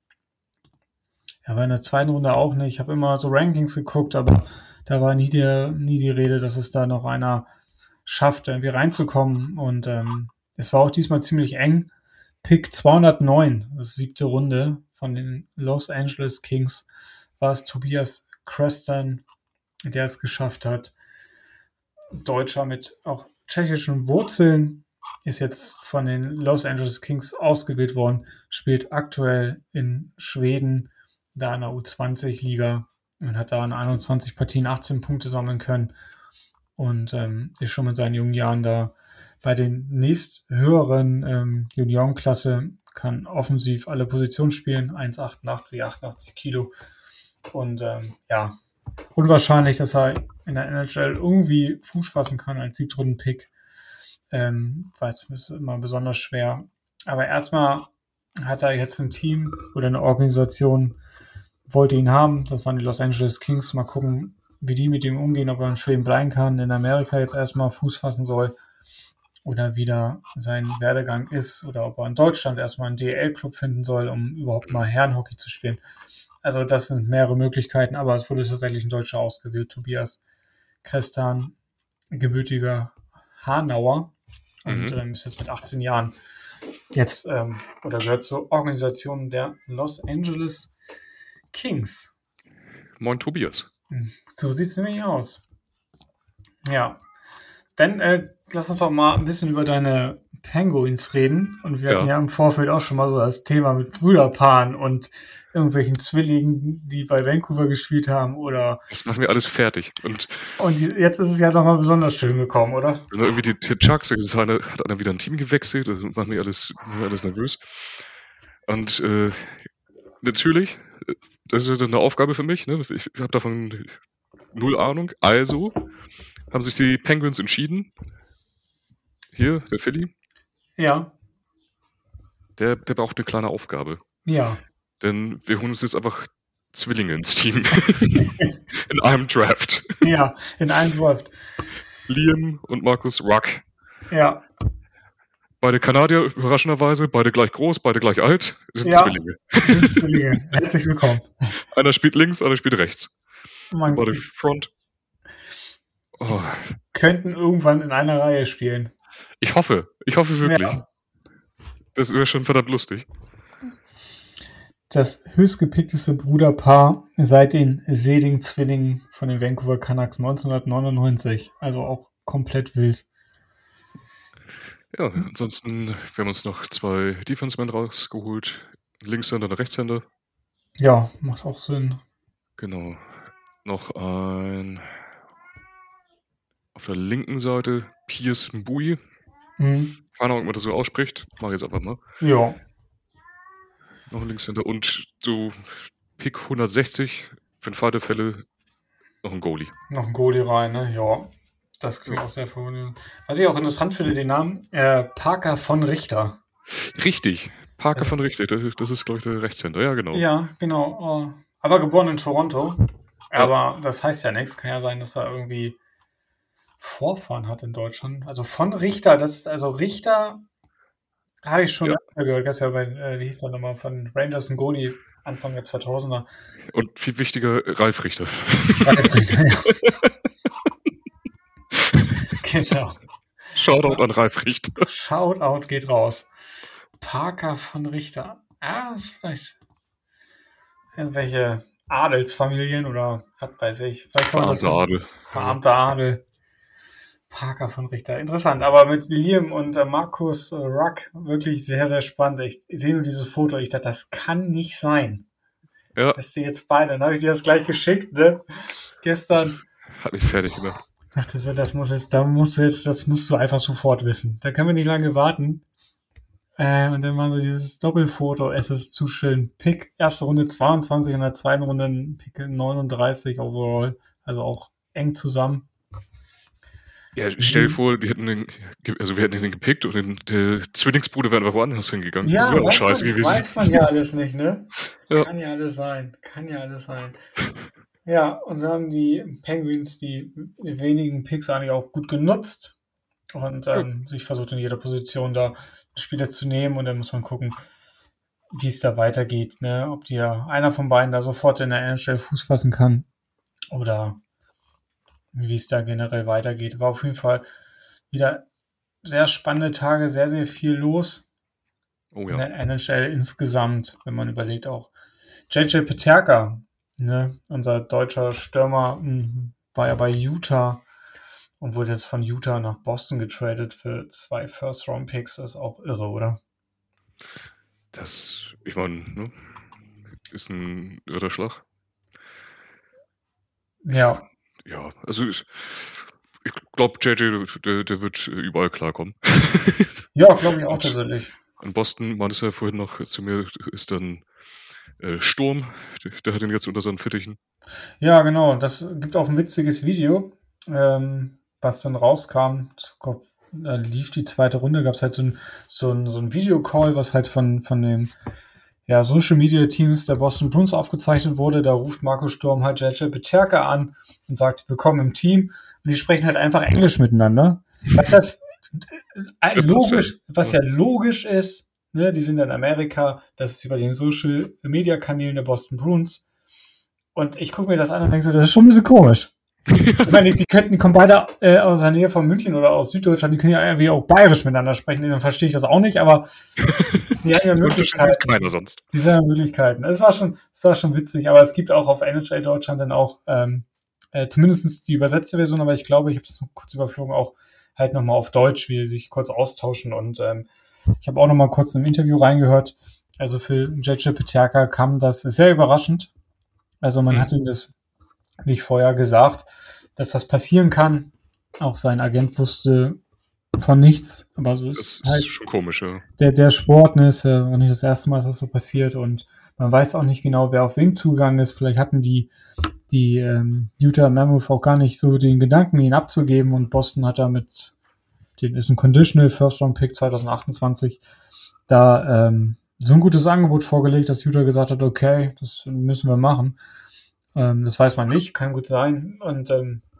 Ja, aber in der zweiten Runde auch nicht. Ich habe immer so Rankings geguckt, aber da war nie die, nie die Rede, dass es da noch einer schafft, irgendwie reinzukommen. Und ähm, es war auch diesmal ziemlich eng. Pick zweihundertneun, das siebte Runde von den Los Angeles Kings, war es Tobias Creston, der es geschafft hat. Deutscher mit auch tschechischen Wurzeln, ist jetzt von den Los Angeles Kings ausgewählt worden, spielt aktuell in Schweden, da in der U zwanzig Liga und hat da in einundzwanzig Partien achtzehn Punkte sammeln können und ähm, ist schon mit seinen jungen Jahren da bei den nächsthöheren ähm, Juniorenklasse, kann offensiv alle Positionen spielen, eins achtundachtzig, achtundachtzig Kilo. Und ähm, ja, unwahrscheinlich, dass er in der N H L irgendwie Fuß fassen kann als Siebtrunden-Pick. Ähm, weiß, das ist immer besonders schwer. Aber erstmal hat er jetzt ein Team oder eine Organisation, wollte ihn haben. Das waren die Los Angeles Kings. Mal gucken, wie die mit ihm umgehen, ob er in Schweden bleiben kann, in Amerika jetzt erstmal Fuß fassen soll oder wieder sein Werdegang ist oder ob er in Deutschland erstmal einen D E L-Club finden soll, um überhaupt mal Herrenhockey zu spielen. Also das sind mehrere Möglichkeiten, aber es wurde tatsächlich ein Deutscher ausgewählt, Tobias Creston, gebürtiger Hanauer und mhm. ähm, ist jetzt mit achtzehn Jahren jetzt ähm, oder gehört zur Organisation der Los Angeles Kings. Moin Tobias. So sieht es nämlich aus. Ja, dann äh, lass uns doch mal ein bisschen über deine Penguins reden. Und wir ja. hatten ja im Vorfeld auch schon mal so das Thema mit Brüderpaaren und irgendwelchen Zwillingen, die bei Vancouver gespielt haben, oder... Das machen wir alles fertig. Und, und die, jetzt ist es ja nochmal besonders schön gekommen, oder? Irgendwie die, die Chucks, hat einer wieder ein Team gewechselt, das macht mich alles, alles nervös. Und äh, natürlich, das ist eine Aufgabe für mich, ne? Ich, ich habe davon null Ahnung. Also haben sich die Penguins entschieden. Hier, der Philly. Ja. Der, der braucht eine kleine Aufgabe. Ja. Denn wir holen uns jetzt einfach Zwillinge ins Team. In einem Draft. Ja, in einem Wort. Liam und Marcus Ruck. Ja. Beide Kanadier, überraschenderweise, beide gleich groß, beide gleich alt, sind Ja. Zwillinge. Sind Zwillinge. Herzlich willkommen. Einer spielt links, einer spielt rechts. Man, Beide Front. Oh. Könnten irgendwann in einer Reihe spielen. Ich hoffe. Ich hoffe wirklich. Ja. Das wäre schon verdammt lustig. Das höchstgepickteste Bruderpaar seit den Seding-Zwillingen von den Vancouver Canucks neunzehnhundertneunundneunzig. Also auch komplett wild. Ja, ansonsten, wir haben uns noch zwei Defensemen rausgeholt. Linkshänder und Rechtshänder. Ja, macht auch Sinn. Genau. Noch ein auf der linken Seite Piers Mbui. Mhm. Keine Ahnung, wie man das so ausspricht. Mach ich jetzt einfach mal. Ja. Noch ein Linkshänder und so Pick hundertsechzig für den Fall der Fälle noch ein Goalie. Noch ein Goalie rein, ne? Ja. Das klingt auch sehr verwunderlich. Was ich auch interessant finde, den Namen äh, Parker von Richter. Richtig. Parker Also, von Richter. Das ist, glaube ich, der Rechtshänder. Ja, genau. Ja, genau. Aber geboren in Toronto. Aber ja. Das heißt ja nichts. Kann ja sein, dass er irgendwie Vorfahren hat in Deutschland. Also von Richter. Das ist also Richter. Habe ich schon Ja. gehört. Das ist ja bei, äh, wie hieß der nochmal, von Rangers und Goalie Anfang der zweitausender. Und viel wichtiger, Ralf Richter. Ralf Richter, ja. Genau. Shoutout an Ralf Richter. Shoutout geht raus. Parker von Richter. Ah, ist vielleicht irgendwelche Adelsfamilien oder was weiß ich. Verarmter Adel. Verarmter Adel. Parker von Richter. Interessant, aber mit Liam und äh, Marcus äh, Ruck wirklich sehr, sehr spannend. Ich, ich sehe nur dieses Foto. Ich dachte, das kann nicht sein. Ja. Das sind jetzt beide. Dann habe ich dir das gleich geschickt, ne? Gestern. Das hat mich fertig gemacht. Dachte so, das muss jetzt, da musst du jetzt, das musst du einfach sofort wissen. Da können wir nicht lange warten. Äh, und dann machen wir dieses Doppelfoto. Es ist zu schön. Pick, erste Runde zweiundzwanzig und in der zweiten Runde ein Pick neununddreißig overall. Also auch eng zusammen. Ja, stell dir vor, die hätten den, also wir hätten den gepickt und den, der Zwillingsbruder wäre einfach woanders hingegangen. Ja, das wäre auch weiß, scheiße man, gewesen. weiß man ja alles nicht, ne? Ja. Kann ja alles sein. Kann ja alles sein. Ja, und so haben die Penguins die wenigen Picks eigentlich auch gut genutzt und ähm, ja. sich versucht in jeder Position da Spieler zu nehmen und dann muss man gucken, wie es da weitergeht, ne? Ob die ja einer von beiden da sofort in der N H L Fuß fassen kann oder wie es da generell weitergeht. War auf jeden Fall wieder sehr spannende Tage, sehr, sehr viel los oh, ja. in der N H L insgesamt, wenn man überlegt auch. J J Peterka, ne, unser deutscher Stürmer, m, war ja bei Utah und wurde jetzt von Utah nach Boston getradet für zwei First-Round-Picks. Das ist auch irre, oder? Das, ich meine, ne, ist ein irrer Schlag. Ja. Ja, also ich, ich glaube, J J, der, der wird überall klarkommen. Ja, glaube ich auch tatsächlich. In Boston, meintest du ja vorhin noch zu mir, ist dann äh, Sturm, der, der hat ihn jetzt unter seinen Fittichen. Ja, genau. Das gibt auch ein witziges Video, ähm, was dann rauskam. Da lief die zweite Runde, gab es halt so ein, so ein, so ein Videocall, was halt von, von dem ja, Social Media Teams der Boston Bruins aufgezeichnet wurde. Da ruft Marco Sturm halt J J Peterka an und sagt, willkommen im Team. Und die sprechen halt einfach Englisch miteinander. Was ja, äh, logisch, was ja logisch ist, ne? Die sind in Amerika, das ist über den Social Media Kanälen der Boston Bruins. Und ich gucke mir das an und denke so, das ist schon ein bisschen komisch. Ich meine, die könnten, die kommen beide äh, aus der Nähe von München oder aus Süddeutschland, die können ja irgendwie auch bayerisch miteinander sprechen, dann verstehe ich das auch nicht, aber die haben ja Möglichkeiten. Keiner sonst. Die haben ja Möglichkeiten. Es war schon, es war schon witzig, aber es gibt auch auf N H L Deutschland dann auch ähm, äh, zumindest die übersetzte Version, aber ich glaube, ich habe es noch kurz überflogen, auch halt nochmal auf Deutsch, wie sie sich kurz austauschen und ähm, ich habe auch nochmal kurz im Interview reingehört. Also für J J Peterka kam das sehr überraschend. Also man mhm. hat ihm das nicht vorher gesagt, dass das passieren kann. Auch sein Agent wusste von nichts. Aber so ist das ist halt schon komisch, ja. Der, der Sport, ne, ist ja auch nicht das erste Mal, dass das so passiert und man weiß auch nicht genau, wer auf wen zugegangen ist. Vielleicht hatten die, die ähm, Utah Mammoth auch gar nicht so den Gedanken, ihn abzugeben und Boston hat damit, den ist ein Conditional First-Round-Pick zwanzig achtundzwanzig, da ähm, so ein gutes Angebot vorgelegt, dass Utah gesagt hat, okay, das müssen wir machen. Ähm, das weiß man nicht, kann gut sein. Und ähm,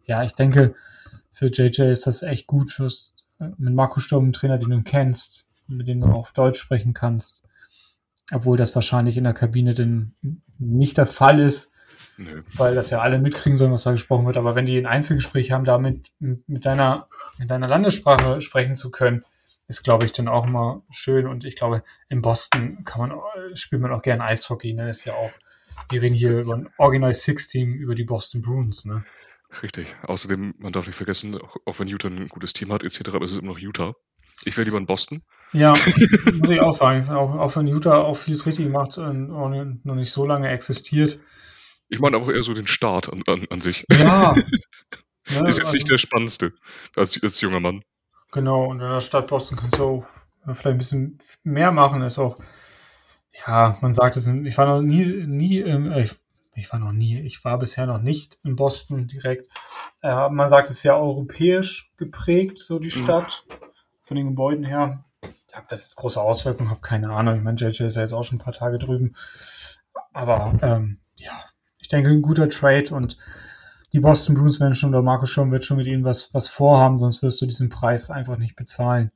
ja, ich denke, für J J ist das echt gut, fürs, mit Marco Sturm, einen Trainer, den du kennst, mit dem du auch auf Deutsch sprechen kannst. Obwohl das wahrscheinlich in der Kabine dann nicht der Fall ist, Nö. weil das ja alle mitkriegen sollen, was da gesprochen wird. Aber wenn die ein Einzelgespräch haben, damit mit deiner, mit deiner Landessprache sprechen zu können, ist, glaube ich, dann auch immer schön. Und ich glaube, in Boston kann man, spielt man auch gern Eishockey, ne? Ist ja auch, wir reden hier über ein Organized Six Team, über die Boston Bruins, ne? Richtig. Außerdem, man darf nicht vergessen, auch, auch wenn Utah ein gutes Team hat, et cetera, aber es ist immer noch Utah. Ich wäre lieber in Boston. Ja, muss ich auch sagen. Auch, auch wenn Utah auch vieles richtig macht und auch noch nicht so lange existiert. Ich meine einfach eher so den Start an, an, an sich. Ja. Ne, ist jetzt also nicht der spannendste als, als junger Mann. Genau, und in der Stadt Boston kannst du auch vielleicht ein bisschen mehr machen. Ist auch, ja, man sagt es, ich war noch nie, nie, äh, ich, ich war noch nie, ich war bisher noch nicht in Boston direkt. Äh, man sagt es sehr europäisch geprägt, so die Stadt, mhm. von den Gebäuden her. Ja, ob das jetzt große Auswirkungen, habe keine Ahnung. Ich meine, J J ist ja jetzt auch schon ein paar Tage drüben. Aber ähm, ja, ich denke, ein guter Trade und die Boston Bruins werden schon, oder Marco Sturm wird schon mit ihnen was, was vorhaben, sonst wirst du diesen Preis einfach nicht bezahlen.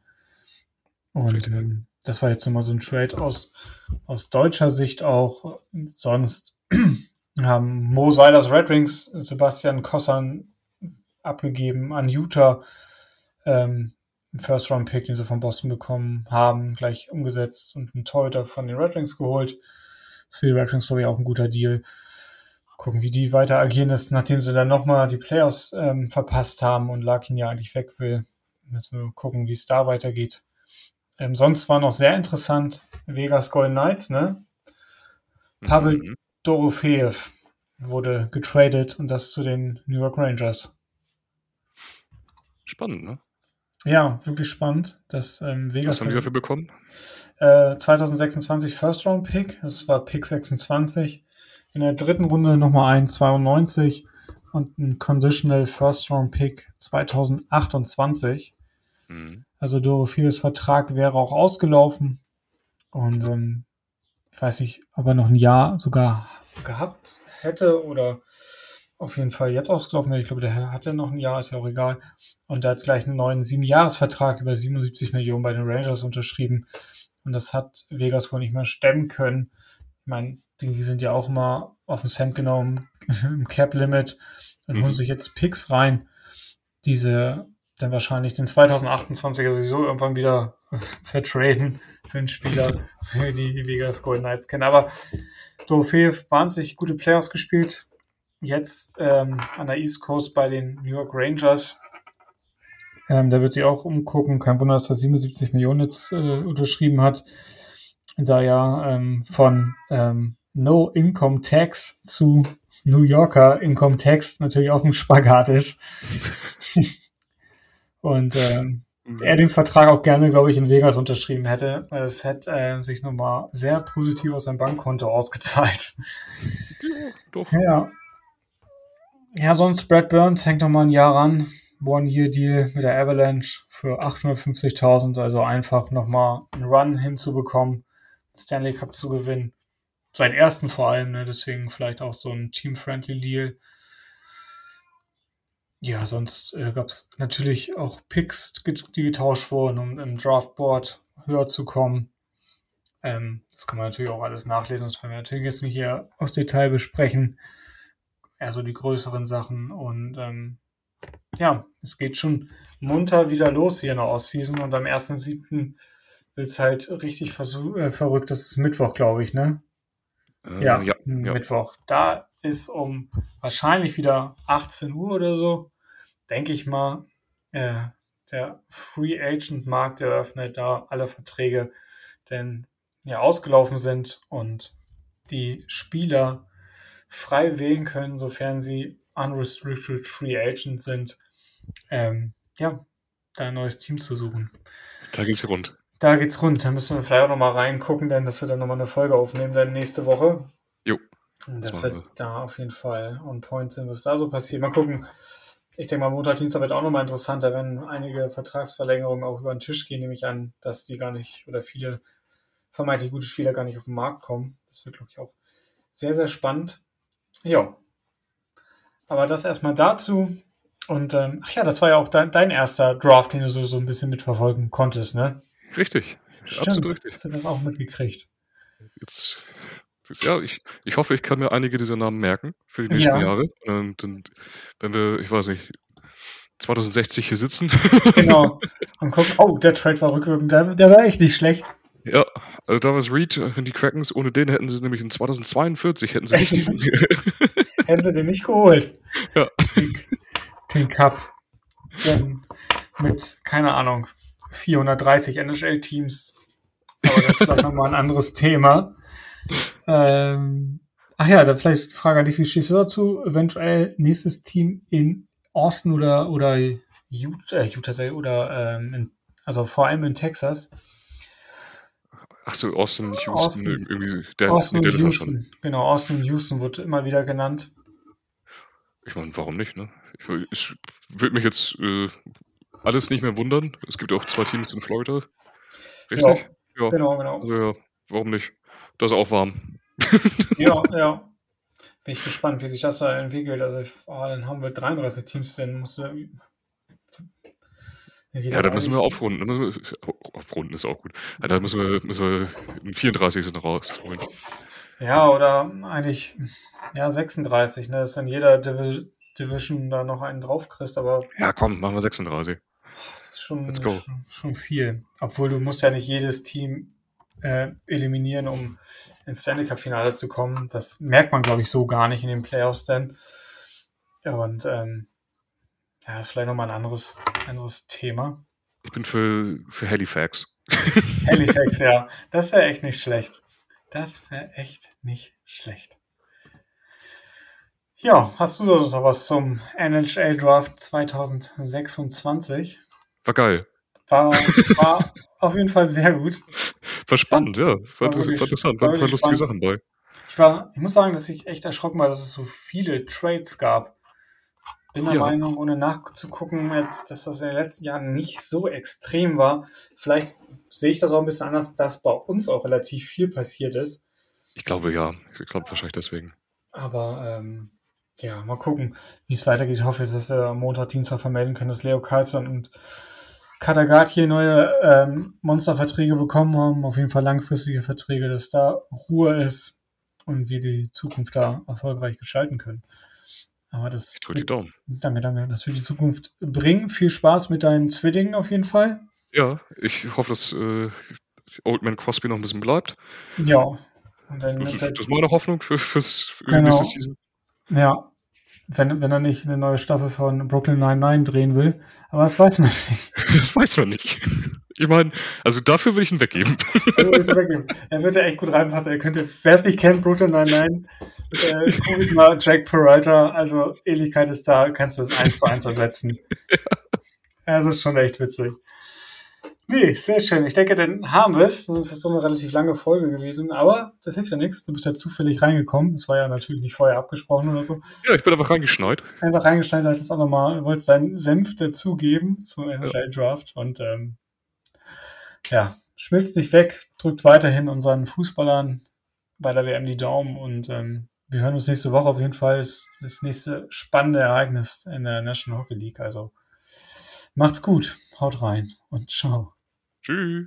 Und ähm, das war jetzt nochmal so ein Trade aus, aus deutscher Sicht auch. Sonst haben Mo Seilers Red Wings Sebastian Kossan abgegeben an Utah. Ähm, einen First-Round-Pick, den sie von Boston bekommen haben, gleich umgesetzt und einen Torhüter von den Red Wings geholt. Das ist für die Red Wings, glaube ich, auch ein guter Deal. Gucken, wie die weiter agieren ist, nachdem sie dann nochmal die Playoffs ähm, verpasst haben und Larkin ja eigentlich weg will. Müssen wir gucken, wie es da weitergeht. Ähm, sonst war noch sehr interessant Vegas Golden Knights, ne? Pavel mhm. Dorofeev wurde getradet und das zu den New York Rangers. Spannend, ne? Ja, wirklich spannend. Dass, ähm, Vegas Was haben die dafür bekommen? Äh, zwanzig sechsundzwanzig First-Round-Pick, das war Pick sechsundzwanzig. In der dritten Runde nochmal ein zweiundneunzig und ein Conditional First-Round-Pick zwanzig achtundzwanzig. Mhm. Also Dorofeevs Vertrag wäre auch ausgelaufen und ähm, ich weiß nicht, ob er noch ein Jahr sogar gehabt hätte oder auf jeden Fall jetzt ausgelaufen wäre. Ich glaube, der hatte noch ein Jahr, ist ja auch egal. Und er hat gleich einen neuen Sieben-Jahres-Vertrag über siebenundsiebzig Millionen bei den Rangers unterschrieben. Und das hat Vegas wohl nicht mehr stemmen können. Ich meine, die sind ja auch immer auf den Cent genommen im Cap-Limit und mhm. holen sich jetzt Picks rein, diese dann wahrscheinlich den zwanzig achtundzwanziger sowieso irgendwann wieder vertraden für einen Spieler, so wie die Vegas Golden Knights kennen. Aber Dorofeev wahnsinnig gute Playoffs gespielt. Jetzt ähm, an der East Coast bei den New York Rangers. Ähm, da wird sie auch umgucken. Kein Wunder, dass er siebenundsiebzig Millionen jetzt äh, unterschrieben hat. Da ja ähm, von ähm, No Income Tax zu New Yorker Income Tax natürlich auch ein Spagat ist. Und ähm, er den Vertrag auch gerne, glaube ich, in Vegas unterschrieben hätte, weil es hätte äh, sich nochmal sehr positiv aus seinem Bankkonto ausgezahlt. Ja, doch. Ja. Ja, sonst Brad Burns hängt noch mal ein Jahr ran. One-Year-Deal mit der Avalanche für achthundertfünfzigtausend, also einfach nochmal einen Run hinzubekommen, Stanley Cup zu gewinnen. Seinen ersten vor allem, ne? Deswegen vielleicht auch so ein Team-Friendly Deal. Ja, sonst äh, gab es natürlich auch Picks, die getauscht wurden, um im Draftboard höher zu kommen. Ähm, das kann man natürlich auch alles nachlesen, das werden wir natürlich jetzt nicht hier aus Detail besprechen. Eher so die größeren Sachen und ähm, ja, es geht schon munter wieder los hier in der Ostseason und am ersten siebten wird es halt richtig versuch- äh, verrückt. Das ist Mittwoch, glaube ich, ne? Äh, ja, ja, Mittwoch. Ja. Da ist um wahrscheinlich wieder achtzehn Uhr oder so, denke ich mal, äh, der Free Agent Markt eröffnet, da alle Verträge denn ja ausgelaufen sind und die Spieler frei wählen können, sofern sie unrestricted Free Agent sind, ähm, ja, da ein neues Team zu suchen. Da geht's rund. Da geht's rund. Da müssen wir vielleicht auch nochmal reingucken, denn dass wir dann nochmal eine Folge aufnehmen, dann nächste Woche. Jo. Und das, das wird wir. Da auf jeden Fall on point sein, was da so passiert. Mal gucken. Ich denke mal, Montag, Dienstag wird auch nochmal interessant. Da werden einige Vertragsverlängerungen auch über den Tisch gehen, nehme ich an, dass die gar nicht oder viele vermeintlich gute Spieler gar nicht auf den Markt kommen. Das wird, glaube ich, auch sehr, sehr spannend. Ja. Aber das erstmal dazu. Und ähm, ach ja, das war ja auch dein, dein erster Draft, den du so, so ein bisschen mitverfolgen konntest, ne? Richtig, Stimmt, absolut richtig. hast du das auch mitgekriegt? Jetzt, ja, ich, ich hoffe, ich kann mir einige dieser Namen merken für die nächsten Ja. Jahre. Und, und wenn wir, ich weiß nicht, zwanzig sechzig hier sitzen. Genau. Und gucken, oh, der Trade war rückwirkend, der, der war echt nicht schlecht. Ja, also damals Reed und die Krakens, ohne den hätten sie nämlich in zweitausendzweiundvierzig, hätten sie nicht diesen... Hätten sie den nicht geholt. Ja. Den, den Cup. Denn mit, keine Ahnung, vierhundertdreißig N H L-Teams. Aber das ist vielleicht nochmal ein anderes Thema. Ähm, ach ja, da vielleicht Frage an dich, wie stehst du dazu? Eventuell nächstes Team in Austin oder, oder Utah, äh, Utah oder ähm, in, also vor allem in Texas. Ach so, Austin, Houston, Austin, irgendwie, der, Austin nee, und der Houston. Schon. Genau, Austin und Houston wird immer wieder genannt. Ich meine, warum nicht, ne? Ich, ich würde mich jetzt äh, alles nicht mehr wundern. Es gibt auch zwei Teams in Florida. Richtig? Ja, ja. Genau, genau. Also ja, warum nicht? Da ist auch warm. Ja, ja. Bin ich gespannt, wie sich das da entwickelt. Also, ich, oh, dann haben wir dreiunddreißig Teams, dann musst du. Ja, da müssen wir aufrunden. Aufrunden ist auch gut. Ja, da müssen wir, müssen wir einen vierunddreißig rausholen. Ja, oder eigentlich ja sechsunddreißig, ne? Dass dann jeder Divi- Division da noch einen drauf kriegst, aber. Ja, komm, machen wir sechsunddreißig. Das ist schon, Let's go. schon, schon viel. Obwohl du musst ja nicht jedes Team äh, eliminieren, um ins Stanley Cup-Finale zu kommen. Das merkt man, glaube ich, so gar nicht in den Playoffs dann. Ja, und ähm, ja, ist vielleicht nochmal ein anderes, anderes Thema. Ich bin für, für Halifax. Halifax, ja. Das wäre echt nicht schlecht. Das wäre echt nicht schlecht. Ja, hast du sonst noch was zum N H L-Draft zwanzig sechsundzwanzig? War geil. War, war auf jeden Fall sehr gut. War spannend, ja. War, war war wirklich- interessant. war War ein paar wirklich lustige spannend. Sachen bei. Ich war, ich muss sagen, dass ich echt erschrocken war, dass es so viele Trades gab. Bin der Ja. Meinung, ohne nachzugucken, jetzt, dass das in den letzten Jahren nicht so extrem war. Vielleicht sehe ich das auch ein bisschen anders, dass bei uns auch relativ viel passiert ist. Ich glaube ja. Ich glaube wahrscheinlich deswegen. Aber ähm, ja, mal gucken, wie es weitergeht. Ich hoffe jetzt, dass wir am Montag, Dienstag vermelden können, dass Leo Carlson und Kattegat hier neue ähm, Monsterverträge bekommen haben. Auf jeden Fall langfristige Verträge, dass da Ruhe ist und wir die Zukunft da erfolgreich gestalten können. Aber das, Ich drücke die Daumen. danke, danke, dass wir die Zukunft bringen. Viel Spaß mit deinen Zwillingen auf jeden Fall. Ja, ich hoffe, dass äh, Old Man Crosby noch ein bisschen bleibt. Ja. Und dann, Das ist, das ist meine Hoffnung für, fürs für die Genau. nächste Season. ja, wenn, wenn er nicht eine neue Staffel von Brooklyn Nine-Nine drehen will. Aber das weiß man nicht. Das weiß man nicht. Ich meine, also dafür würde ich ihn weggeben. Also, ist er weggeben. Er würde echt gut reinpassen. Er könnte, wer es nicht kennt, Brooklyn Nine-Nine, äh, guckt mal Jack Peralta. Also Ähnlichkeit ist da, kannst du das eins zu eins ersetzen. Ja, das ist schon echt witzig. Nee, sehr schön. Ich denke, dann haben wir es. Das ist so eine relativ lange Folge gewesen, aber das hilft ja nichts. Du bist ja zufällig reingekommen. Das war ja natürlich nicht vorher abgesprochen oder so. Ja, ich bin einfach reingeschneit. Einfach reingestellt, hat es auch nochmal, wolltest deinen Senf dazugeben zum N H L-Draft und ähm, ja, schmilzt nicht weg, drückt weiterhin unseren Fußballern bei der W M die Daumen und ähm, wir hören uns nächste Woche auf jeden Fall. Ist das nächste spannende Ereignis in der National Hockey League. Also macht's gut, haut rein und ciao. Tschüss.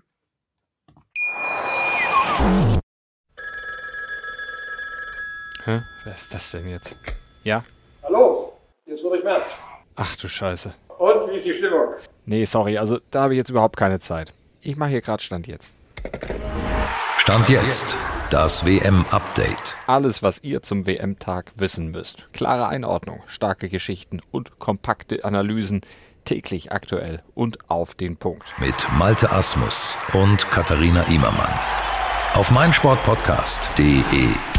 Hä? Wer ist das denn jetzt? Ja? Hallo, hier ist Ulrich Merz. Ach du Scheiße. Und wie ist die Stimmung? Nee, sorry, also da habe ich jetzt überhaupt keine Zeit. Ich mache hier gerade Stand jetzt. Stand jetzt. Das W M-Update. Alles, was ihr zum W M-Tag wissen müsst. Klare Einordnung, starke Geschichten und kompakte Analysen. Täglich aktuell und auf den Punkt. Mit Malte Asmus und Katharina Immermann. Auf meinsportpodcast punkt de.